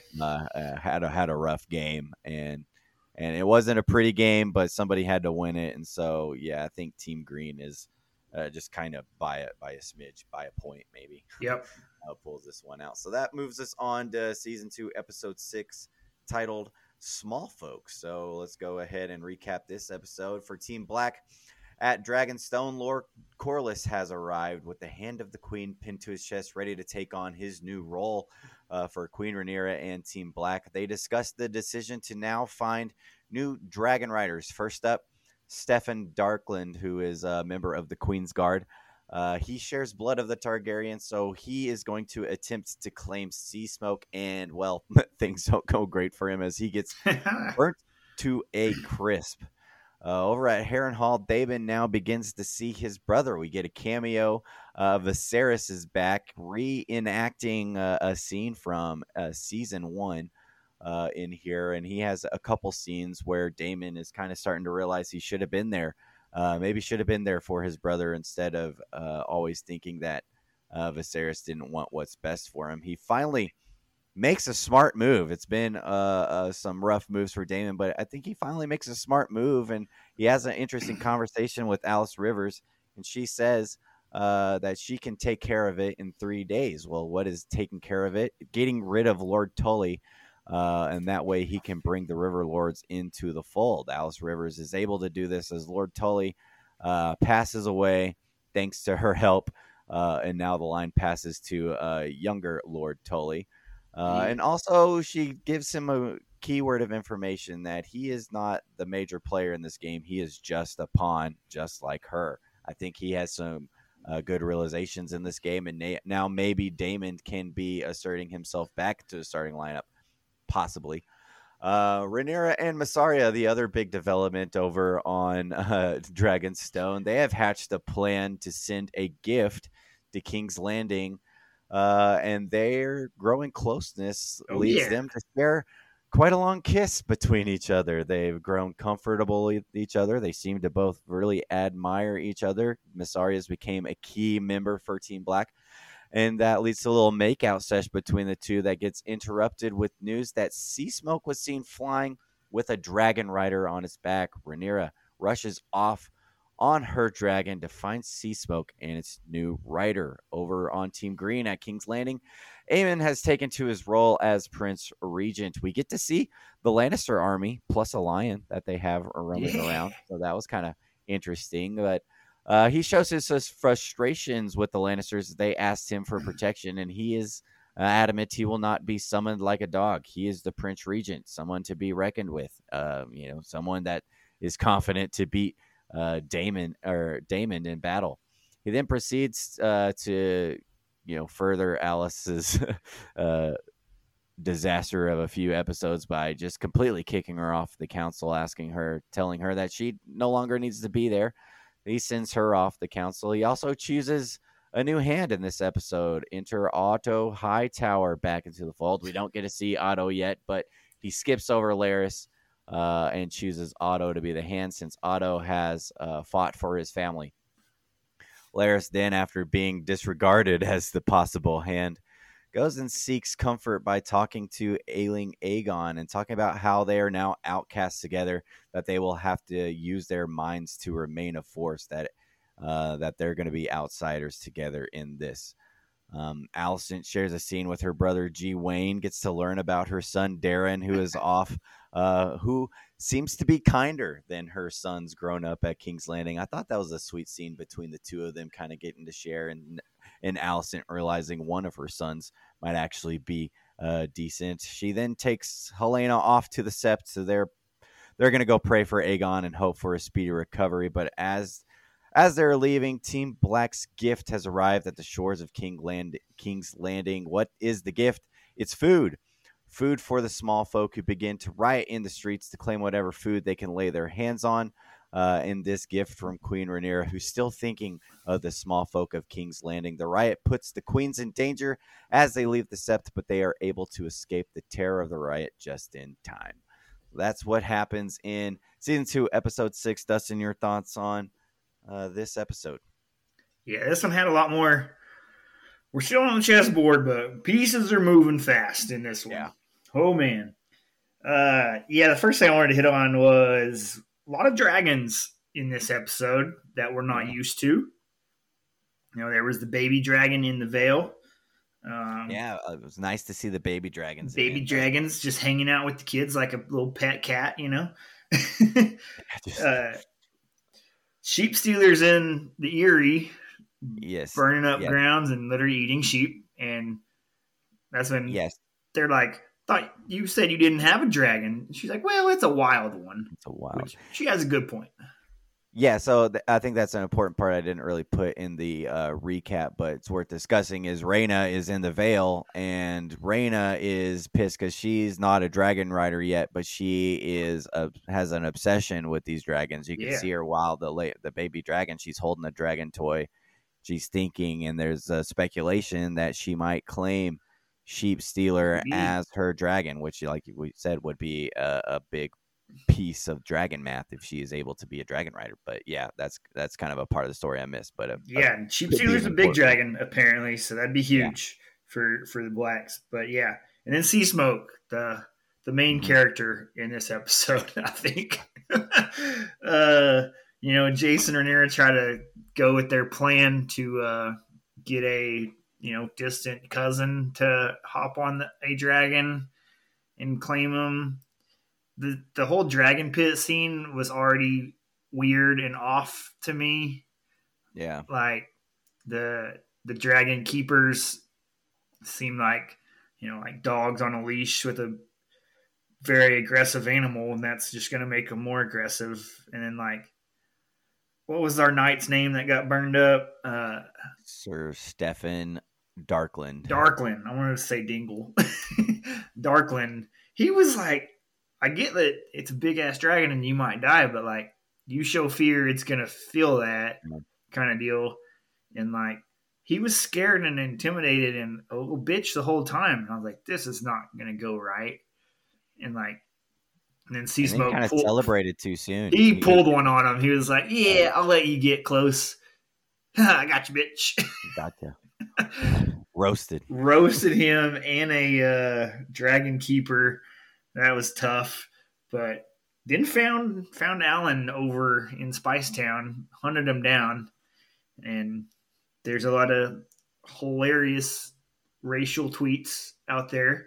Had a rough game, and it wasn't a pretty game, but somebody had to win it, and so I think Team Green is just kind of by a smidge, by a point maybe. Yep. Pulls this one out. So that moves us on to season 2, episode 6, titled Small Folks. So let's go ahead and recap this episode. For Team Black, at Dragonstone, Lord Corlys has arrived with the hand of the Queen pinned to his chest, ready to take on his new role for Queen Rhaenyra and Team Black. They discussed the decision to now find new Dragon Riders. First up, Stefan Darkland, who is a member of the Queen's Guard. He shares blood of the Targaryens, so he is going to attempt to claim Sea Smoke, and, well, things don't go great for him as he gets burnt to a crisp. Over at Harrenhal, Daemon now begins to see his brother. We get a cameo. Viserys is back, reenacting a scene from season 1 in here, and he has a couple scenes where Daemon is kind of starting to realize he should have been there. Maybe should have been there for his brother instead of always thinking that Viserys didn't want what's best for him. He finally makes a smart move. It's been some rough moves for Daemon, but I think he finally makes a smart move, and he has an interesting conversation with Alice Rivers, and she says that she can take care of it in 3 days. Well, what is taking care of it? Getting rid of Lord Tully. And that way he can bring the River Lords into the fold. Alice Rivers is able to do this as Lord Tully passes away thanks to her help. And now the line passes to younger Lord Tully. And also she gives him a keyword of information that he is not the major player in this game. He is just a pawn, just like her. I think he has some good realizations in this game. And now maybe Daemon can be asserting himself back to the starting lineup. Possibly. Rhaenyra and Mysaria, the other big development over on Dragonstone, they have hatched a plan to send a gift to King's Landing, and their growing closeness leads them to share quite a long kiss between each other. They've grown comfortable with each other. They seem to both really admire each other. Mysaria's became a key member for Team Black. And that leads to a little makeout sesh between the two that gets interrupted with news that Sea Smoke was seen flying with a dragon rider on his back. Rhaenyra rushes off on her dragon to find Sea Smoke and its new rider. Over on Team Green at King's Landing, Aemon has taken to his role as Prince Regent. We get to see the Lannister army plus a lion that they have roaming around. So that was kind of interesting. But he shows his frustrations with the Lannisters. They asked him for protection, and he is adamant he will not be summoned like a dog. He is the Prince Regent, someone to be reckoned with. Someone that is confident to beat Daemon in battle. He then proceeds to further Alice's disaster of a few episodes by just completely kicking her off the council, telling her that she no longer needs to be there. He sends her off the council. He also chooses a new hand in this episode. Enter Otto Hightower back into the fold. We don't get to see Otto yet, but he skips over Larys and chooses Otto to be the hand since Otto has fought for his family. Larys then, after being disregarded as the possible hand, goes and seeks comfort by talking to ailing Aegon and talking about how they are now outcasts together, that they will have to use their minds to remain a force, that they're going to be outsiders together in this. Alicent shares a scene with her brother Gywayne, gets to learn about her son Darren, who is off, who seems to be kinder than her sons grown up at King's Landing. I thought that was a sweet scene between the two of them kind of getting to share, and Alicent realizing one of her sons might actually be decent. She then takes Helena off to the Sept, so they're going to go pray for Aegon and hope for a speedy recovery. But as they're leaving, Team Black's gift has arrived at the shores of King's Landing. What is the gift? It's food. Food for the small folk who begin to riot in the streets to claim whatever food they can lay their hands on. In this gift from Queen Rhaenyra, who's still thinking of the small folk of King's Landing. The riot puts the queens in danger as they leave the Sept, but they are able to escape the terror of the riot just in time. That's what happens in Season 2, Episode 6. Dustin, your thoughts on this episode? Yeah, this one had a lot more. We're still on the chessboard, but pieces are moving fast in this one. Yeah. Oh, man. The first thing I wanted to hit on was a lot of dragons in this episode that we're not used to. There was the baby dragon in the Vale. It was nice to see the baby dragons. Dragons just hanging out with the kids like a little pet cat, Sheep stealers in the Eyrie. Yes. Burning up grounds and literally eating sheep. And that's when they're like, thought you said you didn't have a dragon. She's like, well, it's a wild one. It's a wild. Which she has a good point. Yeah, so I think that's an important part I didn't really put in the recap, but it's worth discussing, is Rhaena is in the Vale, and Rhaena is pissed because she's not a dragon rider yet, but she has an obsession with these dragons. You can see her while the baby dragon, she's holding a dragon toy. She's thinking, and there's a speculation that she might claim Sheep Stealer as her dragon, which, like we said, would be a big piece of dragon math if she is able to be a dragon rider. But yeah, that's kind of a part of the story I missed. But Sheep Stealer's a big dragon apparently, so that'd be huge for the Blacks. But yeah, and then Sea Smoke, the main character in this episode, I think. Jason and Rhaenyra try to go with their plan to get a distant cousin to hop on a dragon and claim him. The whole dragon pit scene was already weird and off to me. Yeah. Like the dragon keepers seem like, like dogs on a leash with a very aggressive animal, and that's just going to make them more aggressive. And then what was our knight's name that got burned up? Sir Stefan Darkland. Darkland. I wanted to say Dingle. Darkland. He was like, I get that it's a big ass dragon and you might die, but you show fear, it's gonna feel that kind of deal. And he was scared and intimidated and a little bitch the whole time. And I was like, this is not gonna go right. And then Sea Smoke kind of celebrated too soon. He pulled one on him. He was like, "Yeah, I'll let you get close. I got you, bitch." Gotcha. Roasted him and a dragon keeper. That was tough, but Then found Alan over in Spice Town, hunted him down, and there's a lot of hilarious racial tweets out there.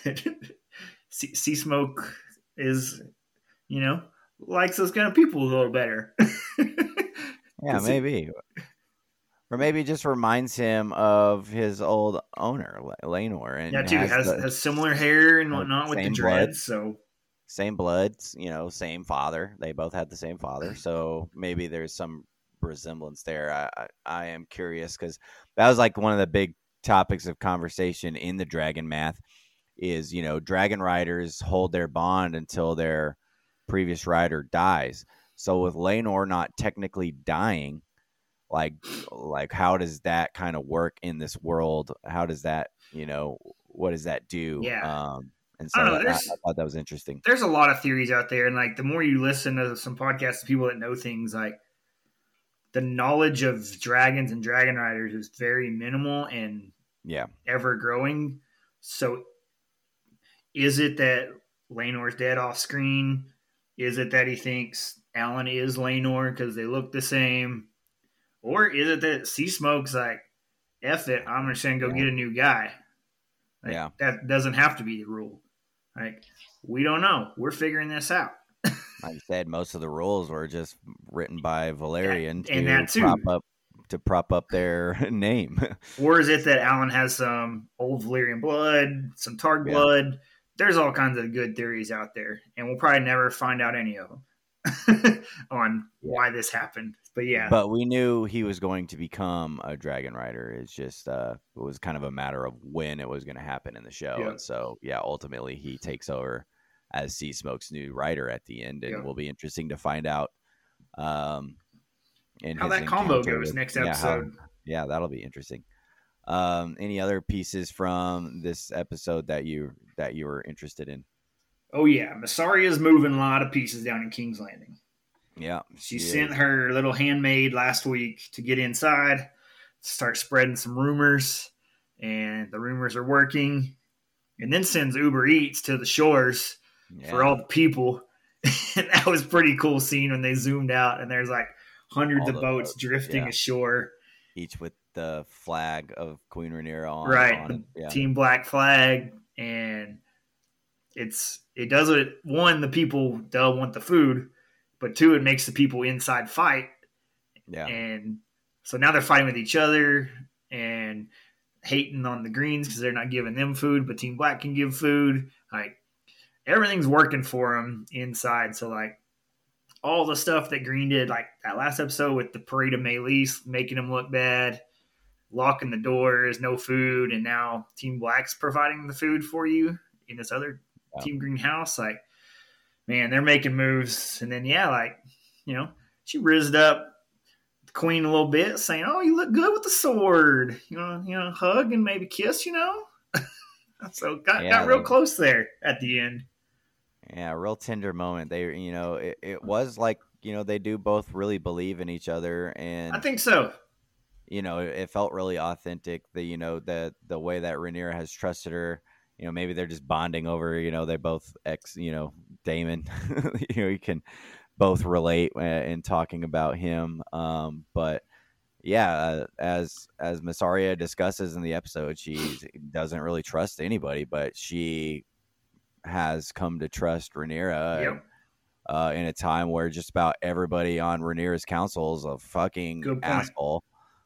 Sea Smoke is, likes those kind of people a little better. Yeah, maybe. Or maybe it just reminds him of his old owner, Lanor. And yeah, too. Has similar hair and whatnot with the dreads. So same blood, same father. They both had the same father. So maybe there's some resemblance there. I am curious because that was like one of the big topics of conversation in the Dragon Math is, Dragon Riders hold their bond until their previous rider dies. So with Lanor not technically dying, like how does that kind of work in this world? How does that, what does that do? Yeah. And so I thought that was interesting. There's a lot of theories out there, and like the more you listen to some podcasts of people that know things, like the knowledge of dragons and dragon riders is very minimal and ever growing. So is it that Laenor's dead off screen? Is it that he thinks Alan is Lanor because they look the same? Or is it that Sea Smoke's like, F it, I'm just going to go get a new guy? Like, that doesn't have to be the rule. Like, we don't know. We're figuring this out. Like I said, most of the rules were just written by Valerian to prop up their name. Or is it that Alan has some old Valyrian blood, some Targ blood? There's all kinds of good theories out there, and we'll probably never find out any of them on why this happened. But we knew he was going to become a Dragon Rider. It's just it was kind of a matter of when it was going to happen in the show. And so ultimately he takes over as Sea Smoke's new rider at the end, and it will be interesting to find out how that combo goes next episode. That'll be interesting. Any other pieces from this episode that you were interested in? Oh yeah, Mysaria moving a lot of pieces down in King's Landing. Yeah. She sent her little handmaid last week to get inside, start spreading some rumors, and the rumors are working, and then sends Uber Eats to the shores for all the people. And that was pretty cool scene when they zoomed out, and there's like hundreds of boats drifting ashore. Each with the flag of Queen Rhaenyra on. Right, Team Black flag, and it does it. One, the people don't want the food, but two, it makes the people inside fight. Yeah. And so now they're fighting with each other and hating on the Greens because they're not giving them food, but Team Black can give food. Like, everything's working for them inside. So, like, all the stuff that Green did, like that last episode with the Parade of Meleese, making them look bad, locking the doors, no food, and now Team Black's providing the food for you in this other Team Green house. Like, man, they're making moves. And then, she rizzed up the Queen a little bit, saying, "Oh, you look good with the sword. You know, hug and maybe kiss, So got real close there at the end. Yeah, real tender moment. They, it was like, they do both really believe in each other, and I think so. It felt really authentic. The way that Rhaenyra has trusted her. Maybe they're just bonding over. They both Daemon. You can both relate in talking about him. But yeah, as Mysaria discusses in the episode, she doesn't really trust anybody, but she has come to trust Rhaenyra in a time where just about everybody on Rhaenyra's council is a fucking asshole.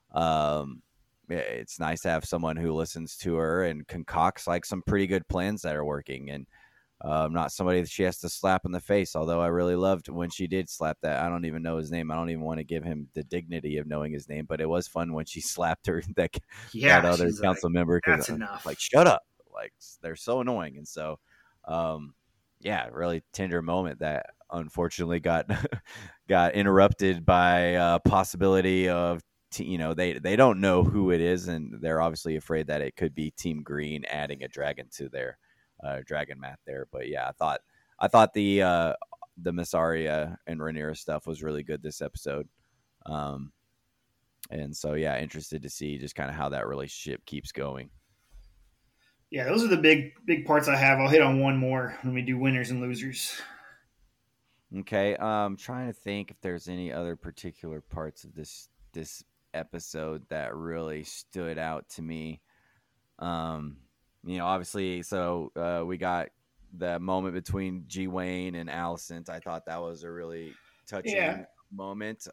It's nice to have someone who listens to her and concocts like some pretty good plans that are working, and not somebody that she has to slap in the face. Although I really loved when she did slap that. I don't even know his name. I don't even want to give him the dignity of knowing his name, but it was fun when she slapped her that other council member. That's enough. Like, shut up. Like, they're so annoying. And so, really tender moment that unfortunately got interrupted by possibility of, they don't know who it is, and they're obviously afraid that it could be Team Green adding a dragon to their Dragon Math there. But yeah, I thought the Mysaria and Rhaenyra stuff was really good this episode. And so yeah, interested to see just kind of how that relationship keeps going. Yeah, those are the big parts I have. I'll hit on one more when we do winners and losers. Okay. Trying to think if there's any other particular parts of this episode that really stood out to me. Um, obviously, so we got the moment between G Wayne and Allison. I thought that was a really Yeah. touching moment.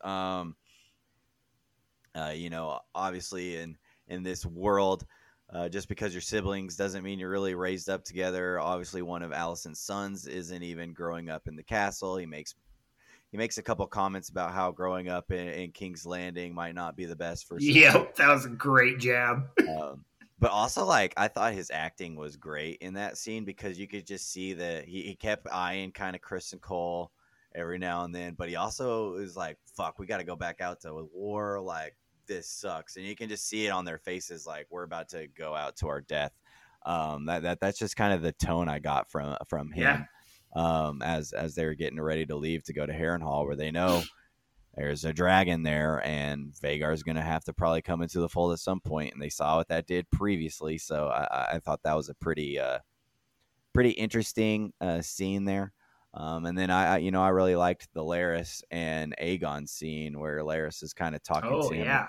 Obviously in this world, just because your siblings doesn't mean you're really raised up together. Obviously, one of Allison's sons isn't even growing up in the castle. He makes a couple comments about how growing up in King's Landing might not be the best for some. Yep, that was a great jab. But also, like, I thought his acting was great in that scene because you could just see that he kept eyeing kind of Kristen Cole every now and then, but he also is like, fuck, we got to go back out to war. Like, this sucks. And you can just see it on their faces, like, we're about to go out to our death. That's just kind of the tone I got from him. Yeah. As they were getting ready to leave to go to Harrenhal, where they know there's a dragon there, and Vagar's going to have to probably come into the fold at some point, and they saw what that did previously. So I thought that was a pretty interesting scene there. And then I really liked the Laris and Aegon scene where Laris is kind of talking to him. Yeah.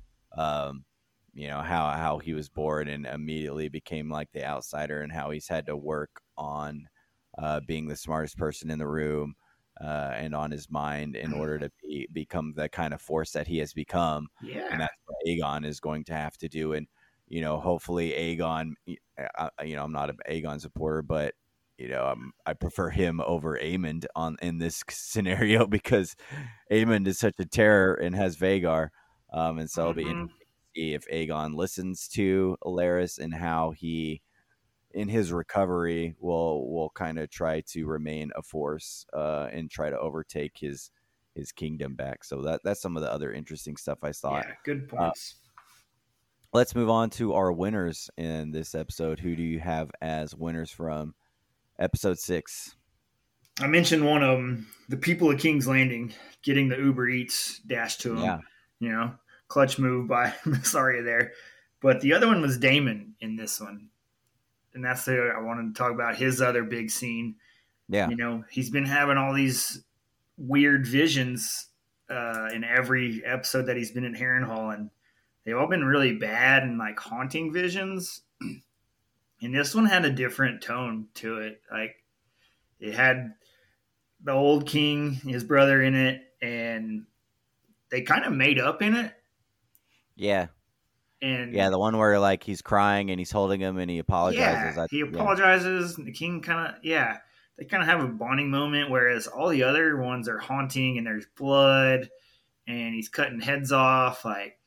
How he was born and immediately became like the outsider, and how he's had to work on being the smartest person in the room. And on his mind in order to become the kind of force that he has become. Yeah. And that's what Aegon is going to have to do. And, hopefully Aegon, I'm not an Aegon supporter, but, I prefer him over Aemond in this scenario because Aemond is such a terror and has Vagar. And so it'll be interesting to see if Aegon listens to Laris and how he, in his recovery, will kind of try to remain a force and try to overtake his kingdom back. So that's some of the other interesting stuff I thought. Yeah, good points. Let's move on to our winners in this episode. Who do you have as winners from episode 6? I mentioned one of them, the people of King's Landing getting the Uber Eats dash to them. Yeah. Clutch move by Mysaria there. But the other one was Daemon in this one. And that's I wanted to talk about his other big scene. Yeah. He's been having all these weird visions in every episode that he's been in Harrenhal, and they've all been really bad and like haunting visions. And this one had a different tone to it. Like, it had the old king, his brother in it, and they kind of made up in it. Yeah. And the one where like he's crying and he's holding him and he apologizes. Yeah, he apologizes. And the king they kind of have a bonding moment, whereas all the other ones are haunting and there's blood and he's cutting heads off, like,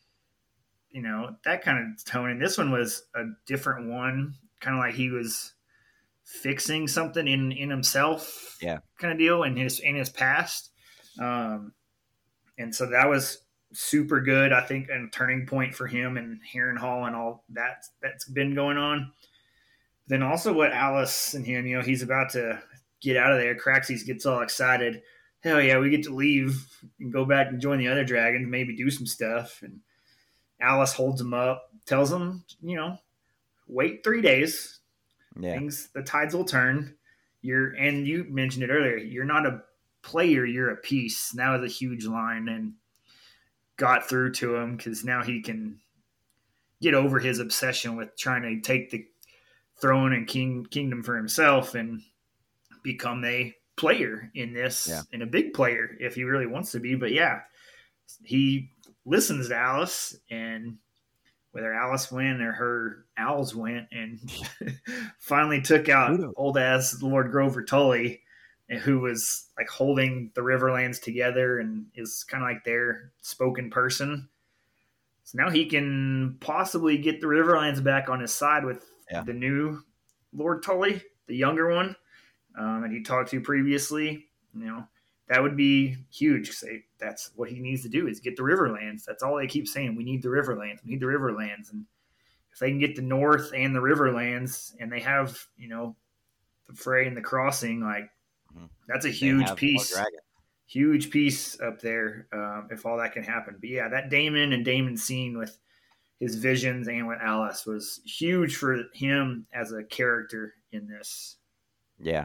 that kind of tone. And this one was a different one, kind of like he was fixing something in himself, kind of deal in his past. And so that was super good, I think, and a turning point for him and Harrenhal and all that's been going on. Then also what Alice and him, he's about to get out of there. Craxes gets all excited. Hell yeah, we get to leave and go back and join the other dragons, maybe do some stuff. And Alice holds him up, tells him, wait 3 days. Yeah. The tides will turn. And you mentioned it earlier, you're not a player, you're a piece. And that was a huge line and got through to him because now he can get over his obsession with trying to take the throne and kingdom for himself and become a player in this, and a big player if he really wants to be. But yeah, he listens to Alice, and whether Alice went or her owls went, and finally took out old ass Lord Grover Tully, who was like holding the Riverlands together and is kind of like their spoken person. So now he can possibly get the Riverlands back on his side with the new Lord Tully, the younger one, that he talked to previously. That would be huge. Say that's what he needs to do is get the Riverlands. That's all they keep saying. We need the Riverlands. We need the Riverlands. And if they can get the North and the Riverlands, and they have, the Frey and the Crossing, like, that's a huge piece. Huge piece up there, if all that can happen. But yeah, that Daemon scene with his visions and with Alice was huge for him as a character in this. Yeah.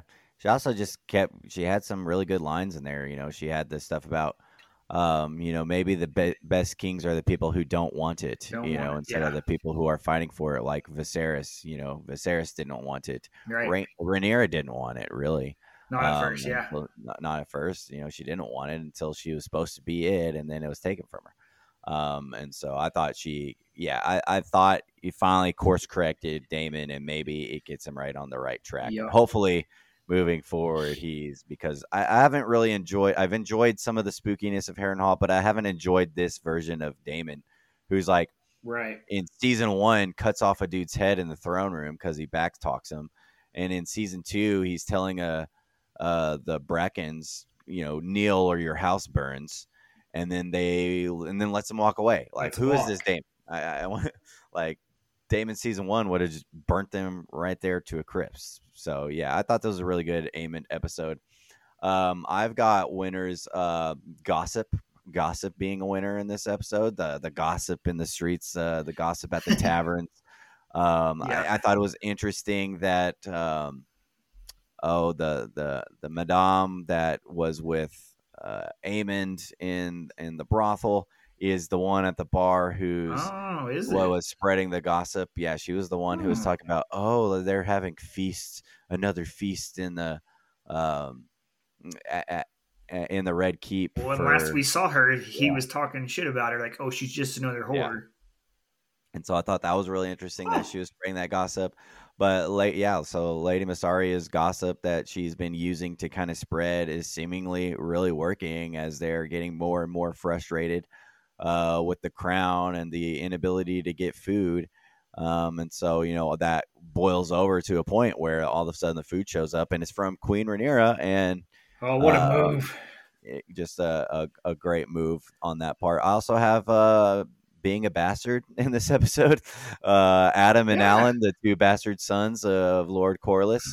She also just she had some really good lines in there. You know, she had this stuff about, you know, maybe the best kings are the people who don't want it, you know, instead of the people who are fighting for it, like Viserys. You know, Viserys didn't want it. Right. Rhaenyra didn't want it, really. Not at first, yeah. Not at first. You know, she didn't want it until she was supposed to be it, and then it was taken from her. And so I thought I thought he finally course corrected Daemon, and maybe it gets him right on the right track. Yep. Hopefully, moving forward, because I haven't really I've enjoyed some of the spookiness of Harrenhal, but I haven't enjoyed this version of Daemon, who's like, right, in season 1 cuts off a dude's head in the throne room because he back talks him, and in season 2 he's telling the Brackens, you know, kneel or your house burns. And then lets him walk away. Like, who is this Daemon? I want, like, Daemon season 1 would have just burnt them right there to a crisp. So yeah, I thought that was a really good Aemond episode. I've got winners. Gossip being a winner in this episode. The gossip in the streets. The gossip at the taverns. I thought it was interesting that the madame that was with Aemond in the brothel is the one at the bar who's was spreading the gossip. Yeah, she was the one who was talking about, they're having another feast in the in the Red Keep. Well, last we saw her, he was talking shit about her, like, she's just another whore. Yeah. And so I thought that was really interesting that she was spreading that gossip. But so Lady Masaria's gossip that she's been using to kind of spread is seemingly really working, as they're getting more and more frustrated with the crown and the inability to get food. And so, you know, that boils over to a point where all of a sudden the food shows up, and it's from Queen Rhaenyra. And what a move. Just a great move on that part. I also have being a bastard in this episode. Adam and Alan, the two bastard sons of Lord Corlys.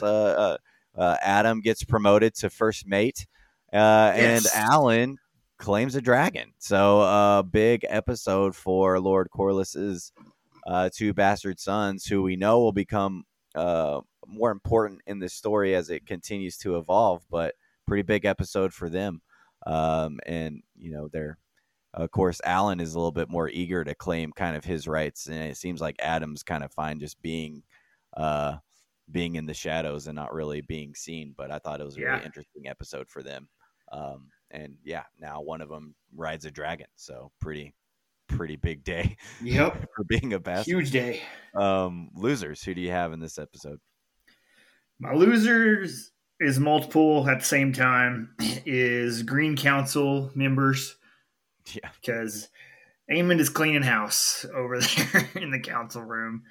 Adam gets promoted to first mate, and Alan claims a dragon. So a big episode for Lord Corlys's two bastard sons, who we know will become more important in this story as it continues to evolve, but pretty big episode for them. And, you know, of course, Alan is a little bit more eager to claim kind of his rights, and it seems like Adam's kind of fine just being in the shadows and not really being seen. But I thought it was a really interesting episode for them. And now one of them rides a dragon, so pretty big day. Yep, for being a bastard. Huge day. Losers. Who do you have in this episode? My losers is multiple at the same time. Is Green Council members. Yeah, because Aemond is cleaning house over there in the council room.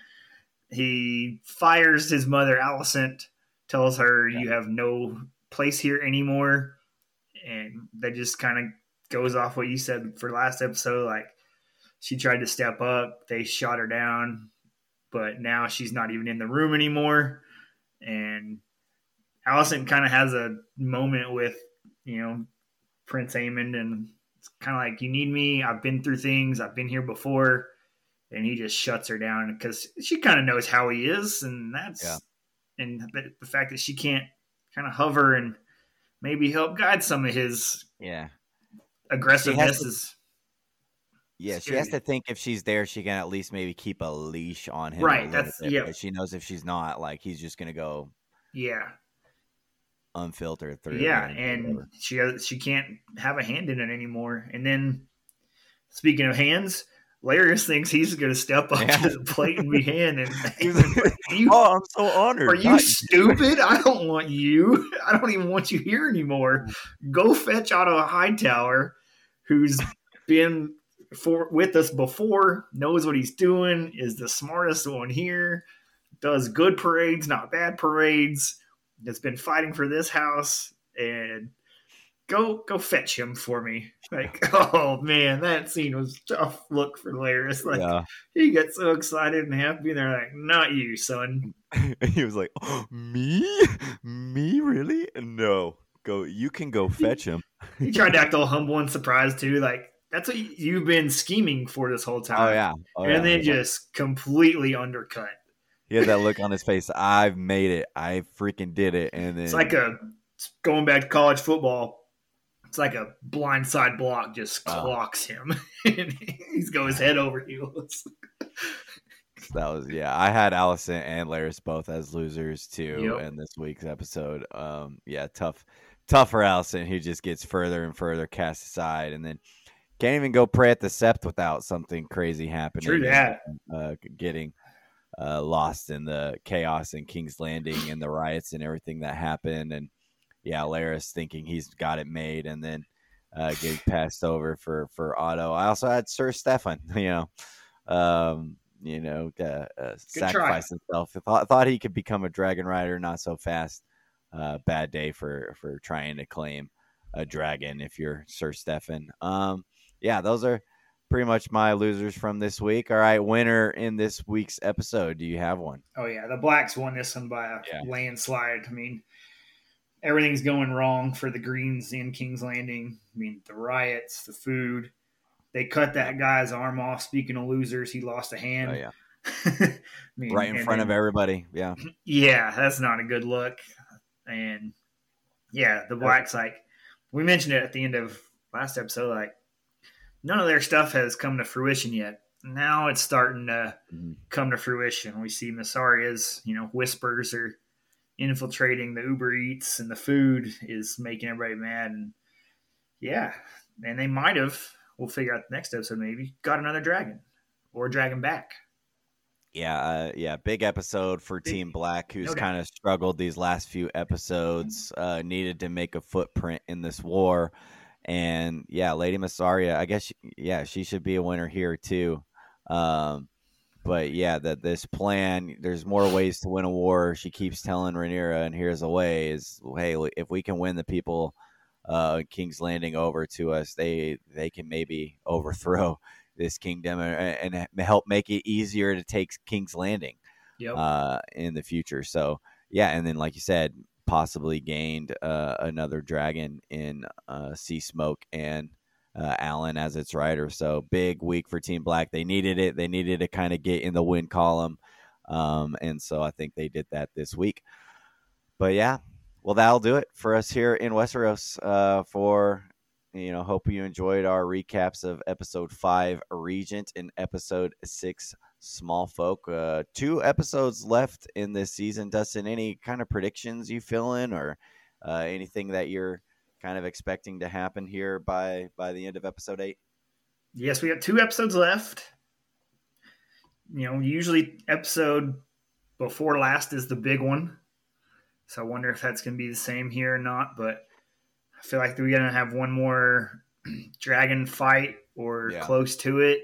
He fires his mother, Alicent, tells her, you have no place here anymore. And that just kind of goes off what you said for last episode. Like, she tried to step up. They shot her down. But now she's not even in the room anymore. And Alicent kind of has a moment with, you know, Prince Aemond, and it's kind of like, you need me. I've been through things. I've been here before. And he just shuts her down because she kind of knows how he is. And and the fact that she can't kind of hover and maybe help guide some of his aggressiveness is. Yeah, she has to think if she's there, she can at least maybe keep a leash on him. Right. But she knows if she's not, like, he's just going to go. Yeah. Unfiltered through. Yeah, and she can't have a hand in it anymore. And then, speaking of hands, Larys thinks he's going to step up to the plate and be hand. And I'm so honored. Are you stupid? I don't want you. I don't even want you here anymore. Go fetch Otto Hightower, who's been with us before, knows what he's doing, is the smartest one here, does good parades, not bad parades. That's been fighting for this house, and go fetch him for me. Like, oh man, that scene was a tough look for Larys. Like, he gets so excited and happy, and they're like, not you, son. He was like, oh, me, really? No, you can go fetch him. He tried to act all humble and surprised too. Like, that's what you've been scheming for this whole time. And then just completely undercut. He had that look on his face. I've made it. I freaking did it. And then It's like going back to college football. It's like a blindside block just clocks him. And he's going head over heels. that was I had Allison and Laris both as losers too Yep. in this week's episode. Tough for Allison, who just gets further and further cast aside, and then can't even go pray at the Sept without something crazy happening. True that. Getting lost in the chaos in King's Landing and the riots and everything that happened, and Laris thinking he's got it made, and then getting passed over for Otto. I also had Sir Stefan, sacrifice himself. Thought he could become a dragon rider, not so fast. Bad day for trying to claim a dragon if you're Sir Stefan. Those are pretty much my losers from this week. All right, winner in this week's episode. Do you have one? Oh yeah, the Blacks won this one by a landslide. I mean, everything's going wrong for the Greens in King's Landing. I mean, the riots, the food. They cut that guy's arm off. Speaking of losers, he lost a hand. Oh yeah. I mean, right in front of everybody. Yeah. Yeah, that's not a good look. And the Blacks, like we mentioned it at the end of last episode, like none of their stuff has come to fruition yet. Now it's starting to come to fruition. We see Masaria's, whispers are infiltrating the Uber Eats, and the food is making everybody mad. And and they might have, we'll figure out the next episode maybe, got another dragon or a dragon back. Big episode for Team Black, who's kind of struggled these last few episodes, needed to make a footprint in this war. And Lady Masaria, I guess she should be a winner here too. But that this plan, there's more ways to win a war. She keeps telling Rhaenyra, and here's a way: is hey, if we can win the people King's Landing over to us, they can maybe overthrow this kingdom and help make it easier to take King's Landing in the future. So and then like you said, possibly gained another dragon in Sea Smoke and Alan as its rider. So big week for Team Black. They needed it. They needed to kind of get in the win column, and so I think they did that this week. But well, that'll do it for us here in Westeros. Hope you enjoyed our recaps of episode 5, Regent, and episode 6, Small Folk. 2 episodes left in this season. Dustin, any kind of predictions you feeling, or anything that you're kind of expecting to happen here by the end of episode 8? Yes, we got 2 episodes left. Usually episode before last is the big one. So I wonder if that's going to be the same here or not, but I feel like we're going to have one more dragon fight or close to it.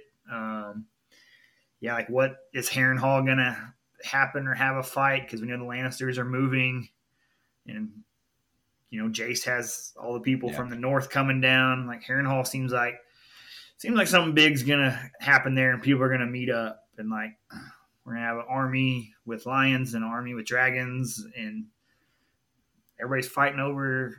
Like what is Harrenhal going to happen or have a fight? Because we know the Lannisters are moving, and Jace has all the people from the north coming down. Like Harrenhal seems like something big's going to happen there, and people are going to meet up, and like we're going to have an army with lions and an army with dragons, and everybody's fighting over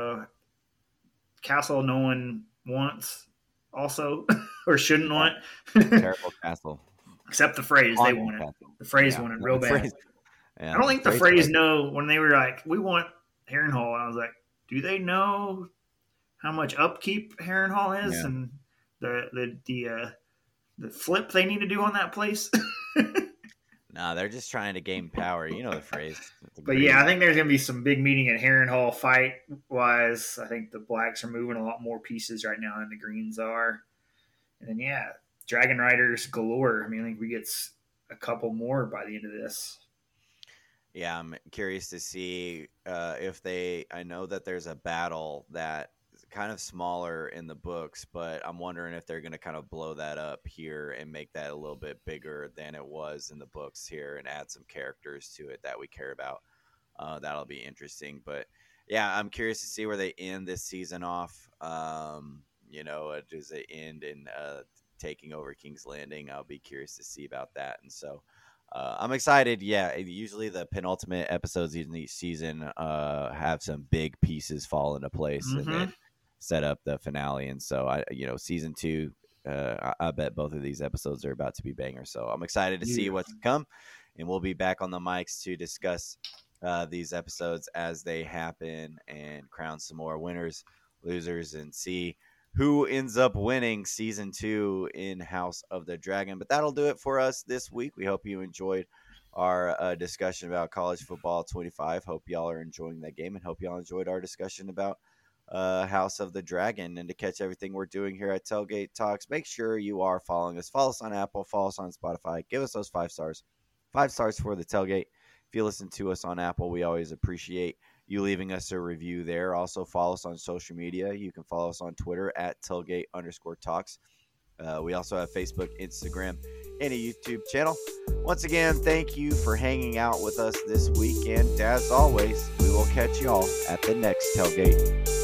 castle no one wants also or shouldn't want. Terrible castle. Except the Freys, they want it. The Freys want it real bad. I don't think the Freys know when they were like, we want Harrenhal. I was like, do they know how much upkeep Harrenhal is and the flip they need to do on that place? No, they're just trying to gain power. You know the phrase. But I think there's going to be some big meeting at Harrenhal fight-wise. I think the Blacks are moving a lot more pieces right now than the Greens are. And then, Dragon Riders galore. I mean, I think we get a couple more by the end of this. Yeah, I'm curious to see if I know that there's a battle that kind of smaller in the books, but I'm wondering if they're going to kind of blow that up here and make that a little bit bigger than it was in the books here and add some characters to it that we care about. That'll be interesting. But I'm curious to see where they end this season off. Does it end in taking over King's Landing? I'll be curious to see about that. And so I'm excited. Usually the penultimate episodes in each season have some big pieces fall into place and then set up the finale. And so season 2, I bet both of these episodes are about to be bangers. So I'm excited to see what's to come. and we'll be back on the mics to discuss these episodes as they happen and crown some more winners, losers, and see who ends up winning season 2 in House of the Dragon. But that'll do it for us this week. We hope you enjoyed our discussion about college football 25. Hope y'all are enjoying that game, and hope y'all enjoyed our discussion about House of the Dragon. And to catch everything we're doing here at Tailgate Talks, make sure you are following us. Follow us on Apple, follow us on Spotify. Give us those 5 stars. 5 stars for the Tailgate. If you listen to us on Apple, we always appreciate you leaving us a review there. Also, follow us on social media. You can follow us on Twitter at tailgate_talks. We also have Facebook, Instagram, and a YouTube channel. Once again, thank you for hanging out with us this week. And as always, we will catch y'all at the next Tailgate.